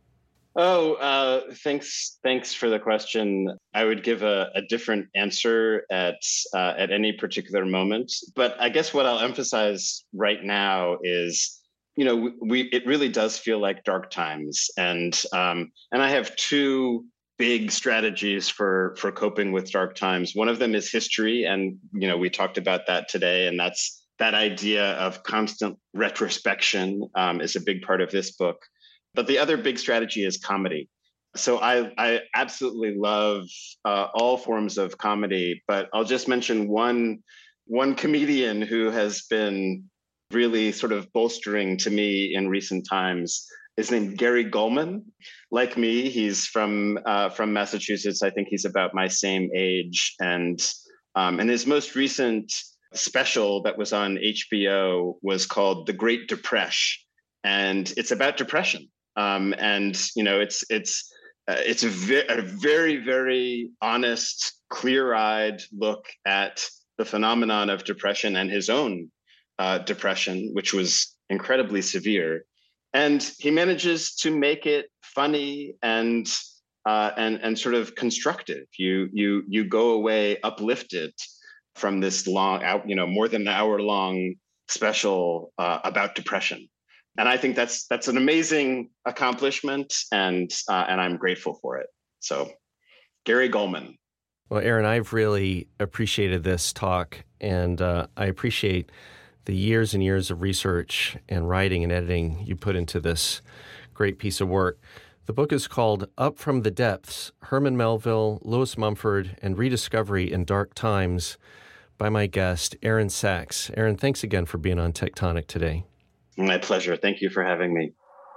Oh, uh, thanks. Thanks for the question. I would give a, a different answer at uh, at any particular moment. But I guess what I'll emphasize right now is, you know, we, we it really does feel like dark times, and um, and I have two big strategies for for coping with dark times. One of them is history, and you know we talked about that today, and that's that idea of constant retrospection um, is a big part of this book. But the other big strategy is comedy. So I I absolutely love uh, all forms of comedy, but I'll just mention one one comedian who has been really sort of bolstering to me in recent times. Is named Gary Gulman. Like me, he's from uh, from Massachusetts. I think he's about my same age. And um, and his most recent special that was on H B O was called The Great Depression. And it's about depression. Um, and, you know, it's it's uh, it's a, ve- a very, very honest, clear-eyed look at the phenomenon of depression and his own uh, depression, which was incredibly severe. And he manages to make it funny and uh, and and sort of constructive. You you you go away uplifted from this long, out you know, more than an hour long special uh, about depression. And I think that's that's an amazing accomplishment, and uh, and I'm grateful for it. So, Gary Gulman. Well, Aaron, I've really appreciated this talk, and uh, I appreciate the years and years of research and writing and editing you put into this great piece of work. The book is called Up from the Depths, Herman Melville, Lewis Mumford, and Rediscovery in Dark Times, by my guest, Aaron Sachs. Aaron, thanks again for being on Tectonic today. My pleasure. Thank you for having me.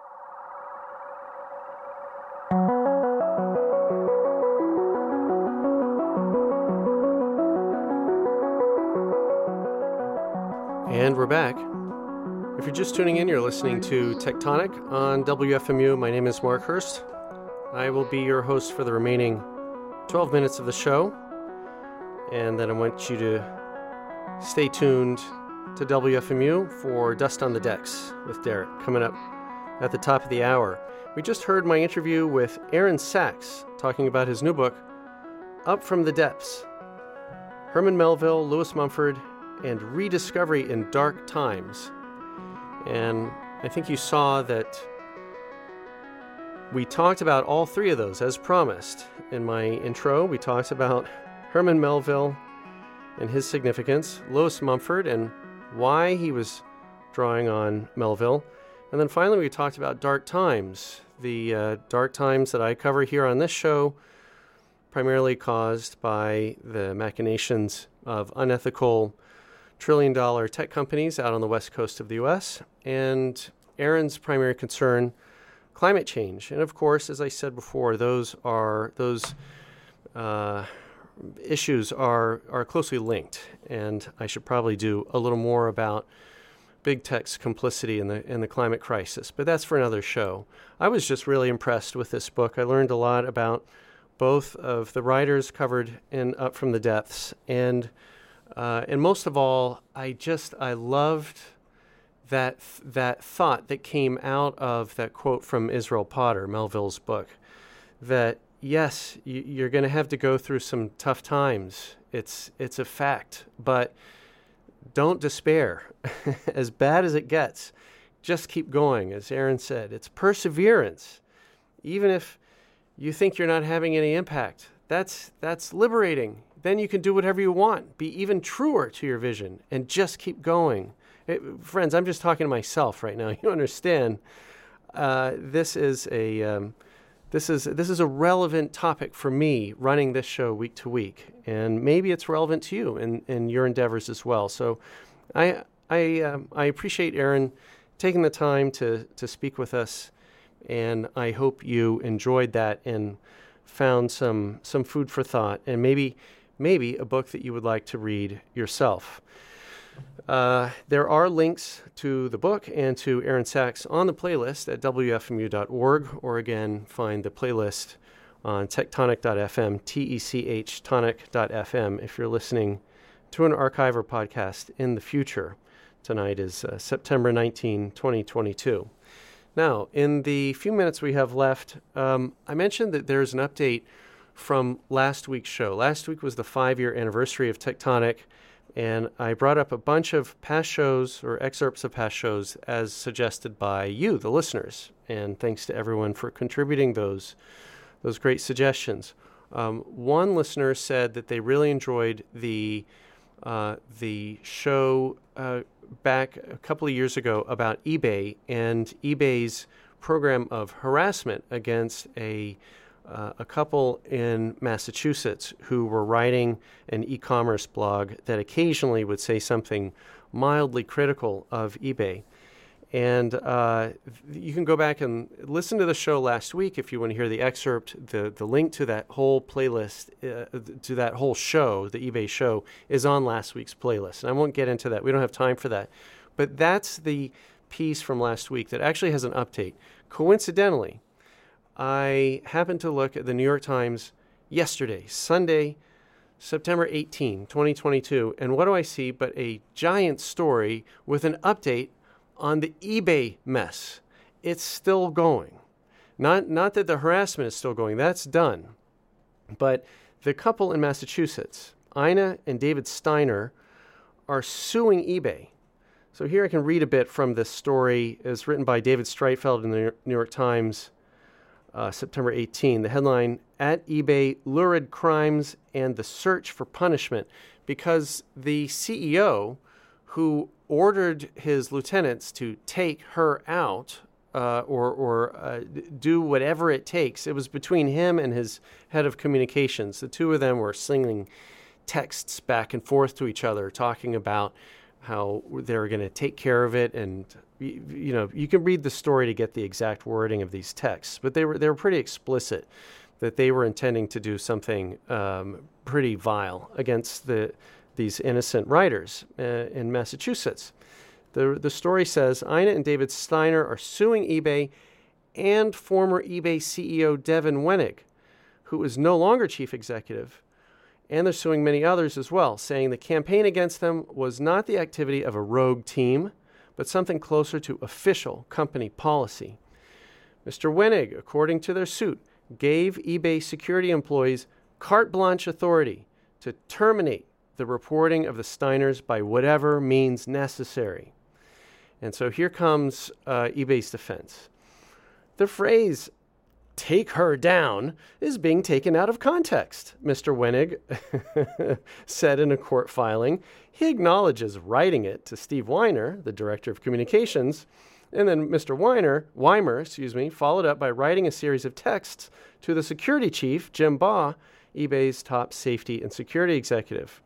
And we're back. If you're just tuning in, you're listening to Tectonic on W F M U. My name is Mark Hurst. I will be your host for the remaining twelve minutes of the show. And then I want you to stay tuned to W F M U for Dust on the Decks with Derek, coming up at the top of the hour. We just heard my interview with Aaron Sachs talking about his new book, Up from the Depths, Herman Melville, Lewis Mumford, and Rediscovery in Dark Times. And I think you saw that we talked about all three of those as promised. In my intro, we talked about Herman Melville and his significance, Lewis Mumford and why he was drawing on Melville. And then finally, we talked about Dark Times, the uh, dark times that I cover here on this show, primarily caused by the machinations of unethical trillion-dollar tech companies out on the west coast of the U S, and Aaron's primary concern, climate change. And of course, as I said before, those are those uh, issues are are closely linked, and I should probably do a little more about big tech's complicity in the in the climate crisis, but that's for another show. I was just really impressed with this book. I learned a lot about both of the writers covered in Up from the Depths, and uh, and most of all, I just I loved that that thought that came out of that quote from Israel Potter, Melville's book, that yes, you're going to have to go through some tough times. It's it's a fact, but don't despair. As bad as it gets, just keep going. As Aaron said, it's perseverance. Even if you think you're not having any impact, that's that's liberating. Then you can do whatever you want. Be even truer to your vision and just keep going. It, friends, I'm just talking to myself right now. You understand? Uh, this is a um, this is this is a relevant topic for me running this show week to week, and maybe it's relevant to you in, in your endeavors as well. So, I I um, I appreciate Aaron taking the time to to speak with us, and I hope you enjoyed that and found some some food for thought, and maybe maybe a book that you would like to read yourself. Uh, there are links to the book and to Aaron Sachs on the playlist at W F M U dot org, or again, find the playlist on tectonic dot f m, T E C H tonic dot f m, if you're listening to an archive or podcast in the future. Tonight is uh, September nineteenth, twenty twenty-two. Now, in the few minutes we have left, um, I mentioned that there's an update from last week's show. Last week was the five-year anniversary of Tectonic, and I brought up a bunch of past shows or excerpts of past shows as suggested by you, the listeners. And thanks to everyone for contributing those those great suggestions. Um, one listener said that they really enjoyed the uh, the show uh, back a couple of years ago about eBay and eBay's program of harassment against a Uh, a couple in Massachusetts who were writing an e-commerce blog that occasionally would say something mildly critical of eBay. And uh, you can go back and listen to the show last week if you want to hear the excerpt. The, the link to that whole playlist, uh, to that whole show, the eBay show, is on last week's playlist. And I won't get into that. We don't have time for that. But that's the piece from last week that actually has an update. Coincidentally, I happened to look at the New York Times yesterday, Sunday, September eighteenth, twenty twenty-two, and what do I see but a giant story with an update on the eBay mess. It's still going. Not, not that the harassment is still going. That's done. But the couple in Massachusetts, Ina and David Steiner, are suing eBay. So here I can read a bit from this story. It's written by David Streitfeld in the New York Times, uh, September eighteenth. The headline, "At eBay, Lurid Crimes and the Search for Punishment," because the C E O who ordered his lieutenants to take her out uh, or, or uh, do whatever it takes. It was between him and his head of communications. The two of them were slinging texts back and forth to each other, talking about how they were going to take care of it. And, you, you know, you can read the story to get the exact wording of these texts, but they were they were pretty explicit that they were intending to do something um, pretty vile against the these innocent writers uh, in Massachusetts. The, the story says, Ina and David Steiner are suing eBay and former eBay C E O Devin Wenig, who is no longer chief executive, and they're suing many others as well, saying the campaign against them was not the activity of a rogue team, but something closer to official company policy. Mister Wenig, according to their suit, gave eBay security employees carte blanche authority to terminate the reporting of the Steiners by whatever means necessary. And so here comes uh, eBay's defense. The phrase, "take her down," is being taken out of context, Mister Wenig said in a court filing. He acknowledges writing it to Steve Weiner, the director of communications, and then Mister Weiner, Weimer, excuse me, followed up by writing a series of texts to the security chief, Jim Baugh, eBay's top safety and security executive.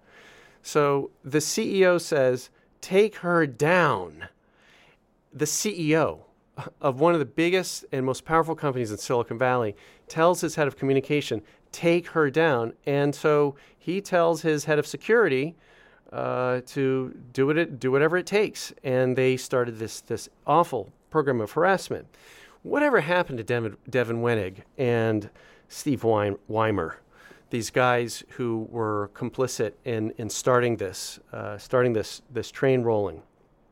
So the C E O says, "take her down." The C E O of one of the biggest and most powerful companies in Silicon Valley tells his head of communication, "take her down." And so he tells his head of security uh, to do it, do whatever it takes. And they started this this awful program of harassment. Whatever happened to Devin, Devin Wenig and Steve Weimer? These guys who were complicit in, in starting this, uh, starting this, this train rolling.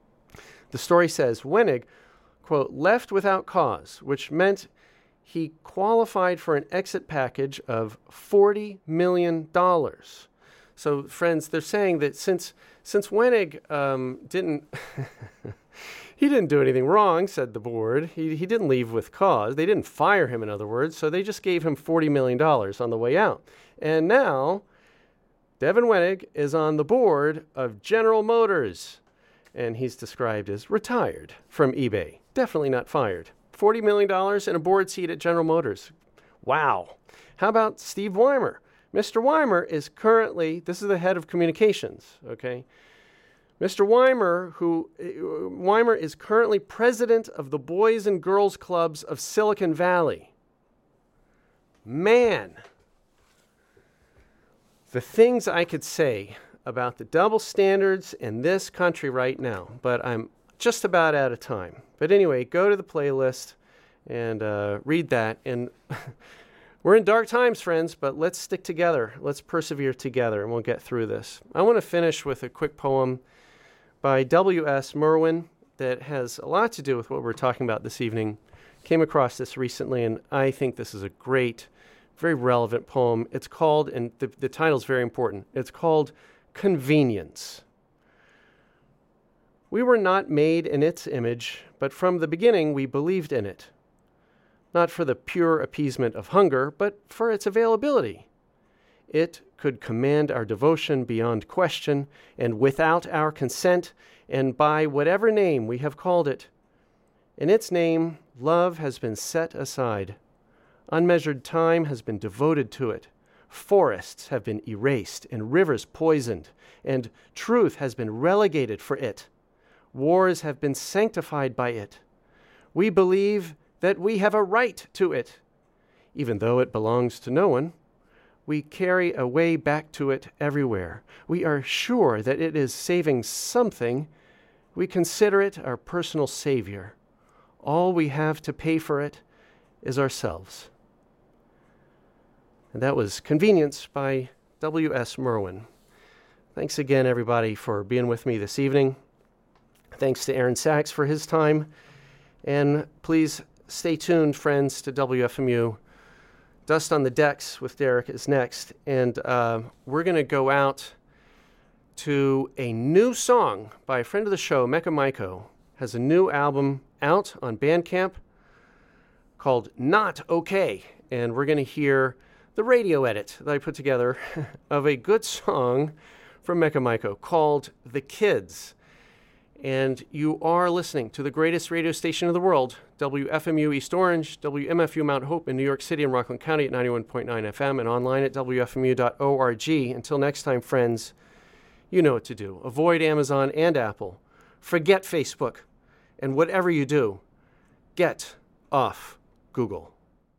The story says Wenig, quote, left without cause, which meant he qualified for an exit package of forty million dollars. So, friends, they're saying that since since Wenig um, didn't he didn't do anything wrong, said the board. He he didn't leave with cause. They didn't fire him, in other words. So they just gave him forty million dollars on the way out. And now, Devin Wenig is on the board of General Motors, and he's described as retired from eBay. Definitely not fired. forty million dollars and a board seat at General Motors. Wow. How about Steve Weimer? Mister Weimer is currently, this is the head of communications, okay? Mister Weimer, who, uh, Weimer is currently president of the Boys and Girls Clubs of Silicon Valley. Man. The things I could say about the double standards in this country right now, but I'm just about out of time. But anyway, go to the playlist and uh, read that. And we're in dark times, friends, but let's stick together. Let's persevere together, and we'll get through this. I want to finish with a quick poem by W S Merwin that has a lot to do with what we're talking about this evening. Came across this recently, and I think this is a great, very relevant poem. It's called, and the, the title's very important, it's called Convenience. We were not made in its image, but from the beginning we believed in it, not for the pure appeasement of hunger, but for its availability. It could command our devotion beyond question, and without our consent, and by whatever name we have called it. In its name, love has been set aside. Unmeasured time has been devoted to it. Forests have been erased and rivers poisoned, and truth has been relegated for it. Wars have been sanctified by it. We believe that we have a right to it. Even though it belongs to no one, we carry a way back to it everywhere. We are sure that it is saving something. We consider it our personal savior. All we have to pay for it is ourselves. And that was Convenience by W S Merwin. Thanks again, everybody, for being with me this evening. Thanks to Aaron Sachs for his time. And please stay tuned, friends, to W F M U. Dust on the Decks with Derek is next. And uh, we're going to go out to a new song by a friend of the show, Mecca Maiko. Has a new album out on Bandcamp called Not Okay. And we're going to hear the radio edit that I put together of a good song from Mecca Maiko called The Kids. And you are listening to the greatest radio station in the world, W F M U East Orange, W M F U Mount Hope in New York City and Rockland County at ninety-one point nine F M, and online at W F M U dot org. Until next time, friends, you know what to do. Avoid Amazon and Apple. Forget Facebook. And whatever you do, get off Google.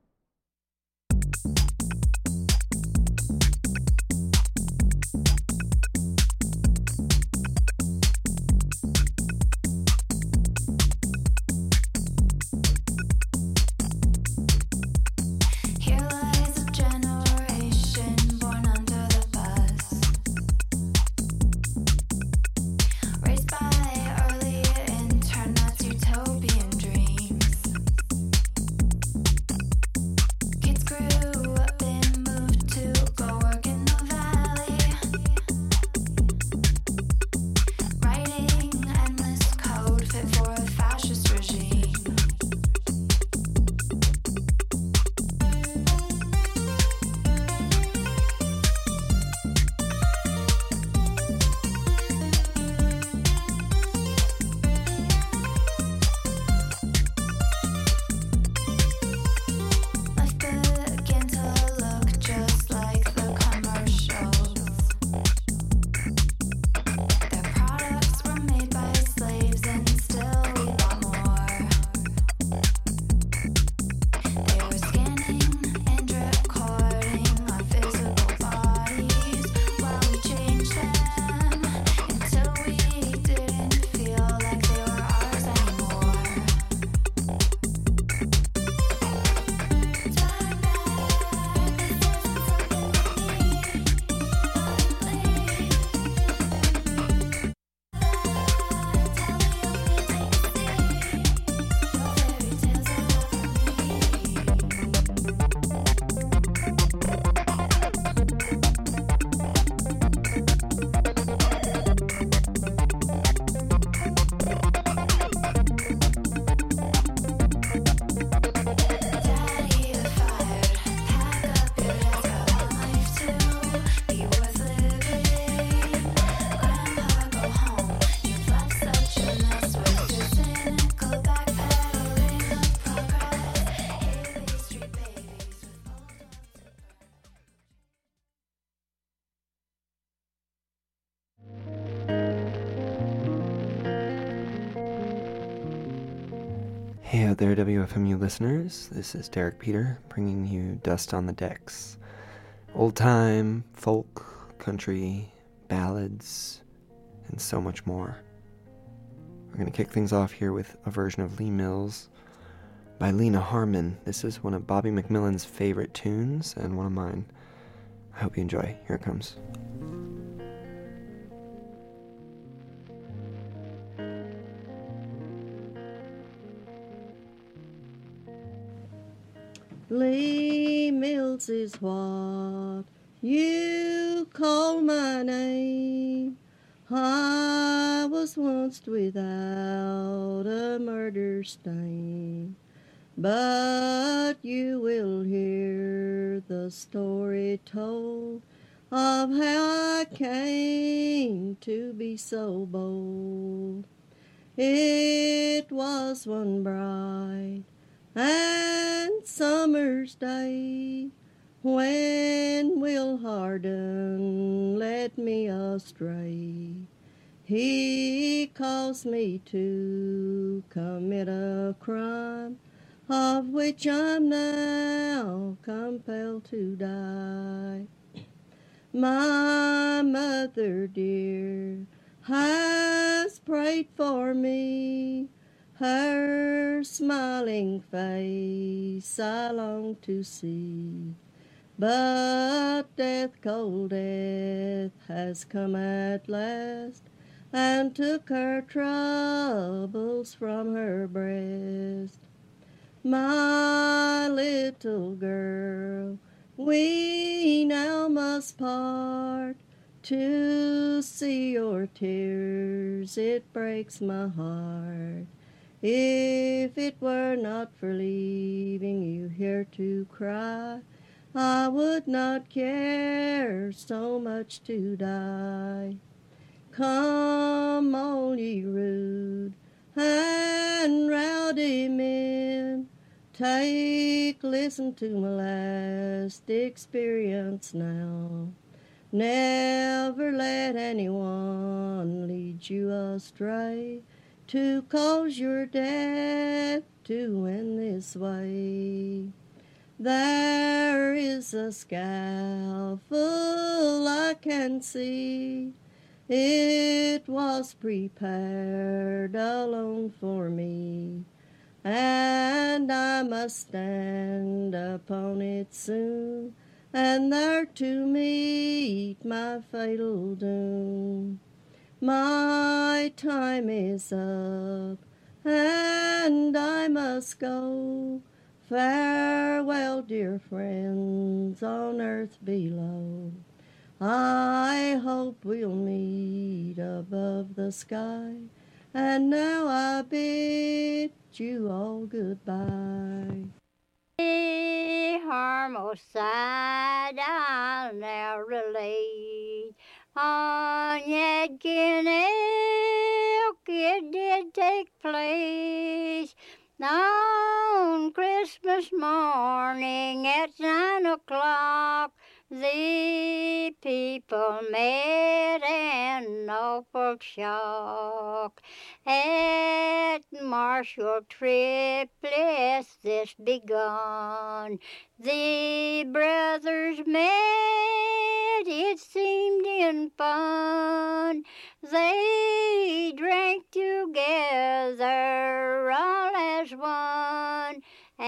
Hey out there, W F M U listeners. This is Derek Peter, bringing you Dust on the Decks. Old-time, folk, country, ballads, and so much more. We're going to kick things off here with a version of Lee Mills by Lena Harmon. This is one of Bobby McMillan's favorite tunes, and one of mine. I hope you enjoy. Here it comes. Lee Mills is what you call my name. I was once without a murder stain, but you will hear the story told of how I came to be so bold. It was one bright and summer's day when Will Hardin led me astray. He caused me to commit a crime of which I'm now compelled to die. My mother dear, has prayed for me. Her smiling face I long to see. But death, cold death, has come at last, and took her troubles from her breast. My little girl, we now must part. To see your tears, it breaks my heart. If it were not for leaving you here to cry, I would not care so much to die. Come, all ye rude and rowdy men, take listen to my last experience now. Never let anyone lead you astray, to cause your death to end this way. There is a scaffold I can see. It was prepared alone for me, and I must stand upon it soon, and there to meet my fatal doom. My time is up, and I must go. Farewell, dear friends on earth below. I hope we'll meet above the sky, and now I bid you all goodbye. Harmoside I'll now relate. On Yadkin Elk it did take place. On Christmas morning at nine o'clock, the people met in awful shock. At Marshall Triplets this begun, the brothers met, it seemed in fun. They drank together all as one,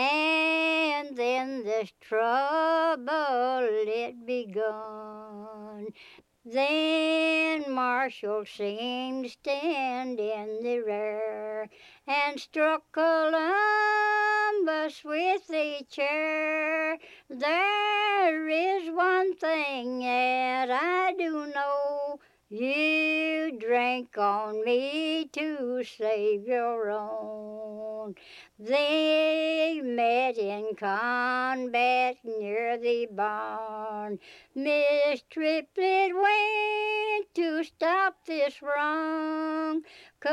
and then this trouble it begun. Then Marshall seemed stand in the rear and struck Columbus with a chair. There is one thing that I do know, you drank on me to save your own. They met in combat near the barn. Miss Triplet went to stop this wrong.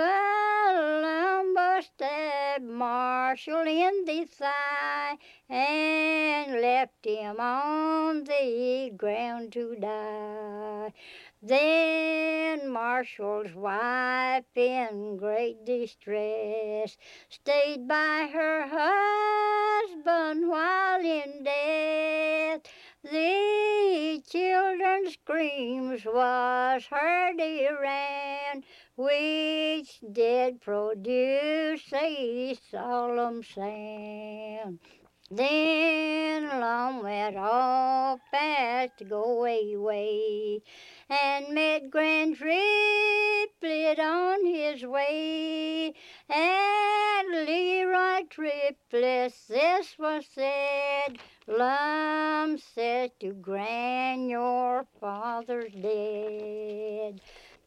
Columbus stabbed Marshall in the thigh and left him on the ground to die. Then Marshall's wife, in great distress, stayed by her husband while in death. The children's screams was heard around, which did produce a solemn sound. Then Lum went off as to go away, and met Grand Triplet on his way. At Leroy Triplets this was said, Lum said to Gran, your father's dead.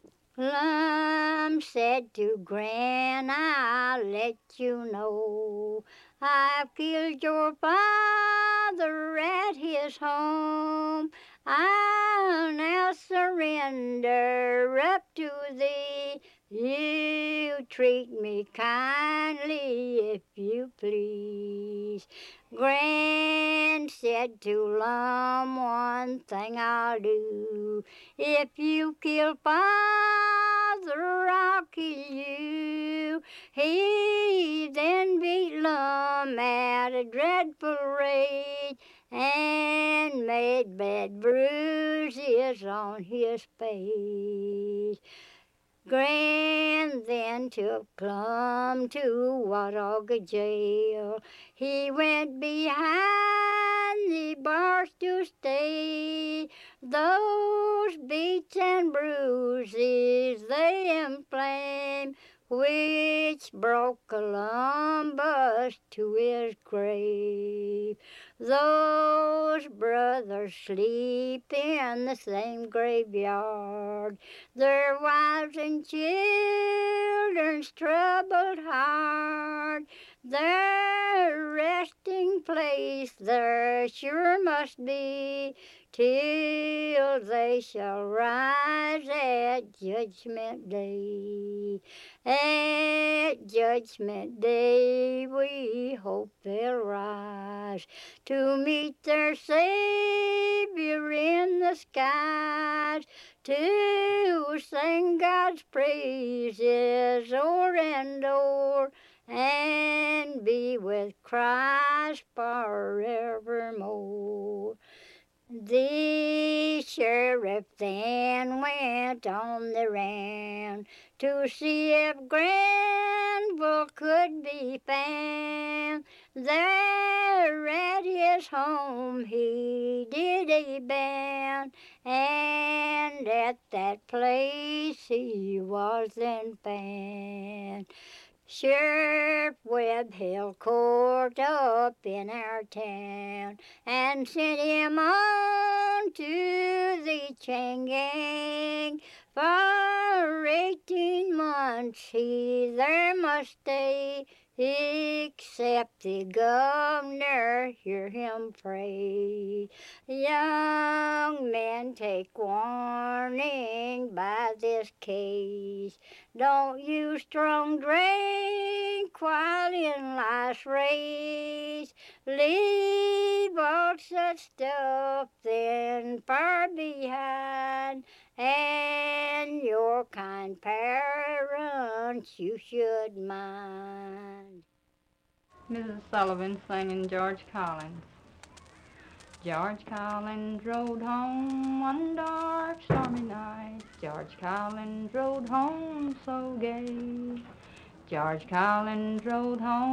Lum said to Gran, I'll let you know, I've killed your father at his home. I'll now surrender up to thee. You treat me kindly if you please. Gran said to Lum, one thing I'll do. If you kill father, I'll kill you. He then beat Lum at a dreadful rate and made bad bruises on his face. Gran then took Plum to Watauga jail. He went behind the bars to stay. Those beats and bruises they inflame, which brought Columbus to his grave. Those brothers sleep in the same graveyard, their wives and children's troubled heart. Their resting place there sure must be, till they shall rise at Judgment Day. At Judgment Day we hope they'll rise to meet their Savior in the skies, to sing God's praises o'er and o'er, and be with Christ forevermore. The sheriff then went on the round to see if Granville could be found. There at his home he did a bound, and at that place he was then found. Sheriff Webb held court up in our town and sent him on to the chain gang. For eighteen months he there must stay, except the governor hear him pray. Young men, take warning by this case. Don't use strong drink while in life's race. Leave all such stuff then far behind, and your kind parents you should mind. Missus Sullivan singing George Collins. George Collins rode home one dark stormy night. George Collins rode home so gay. George Collins rode home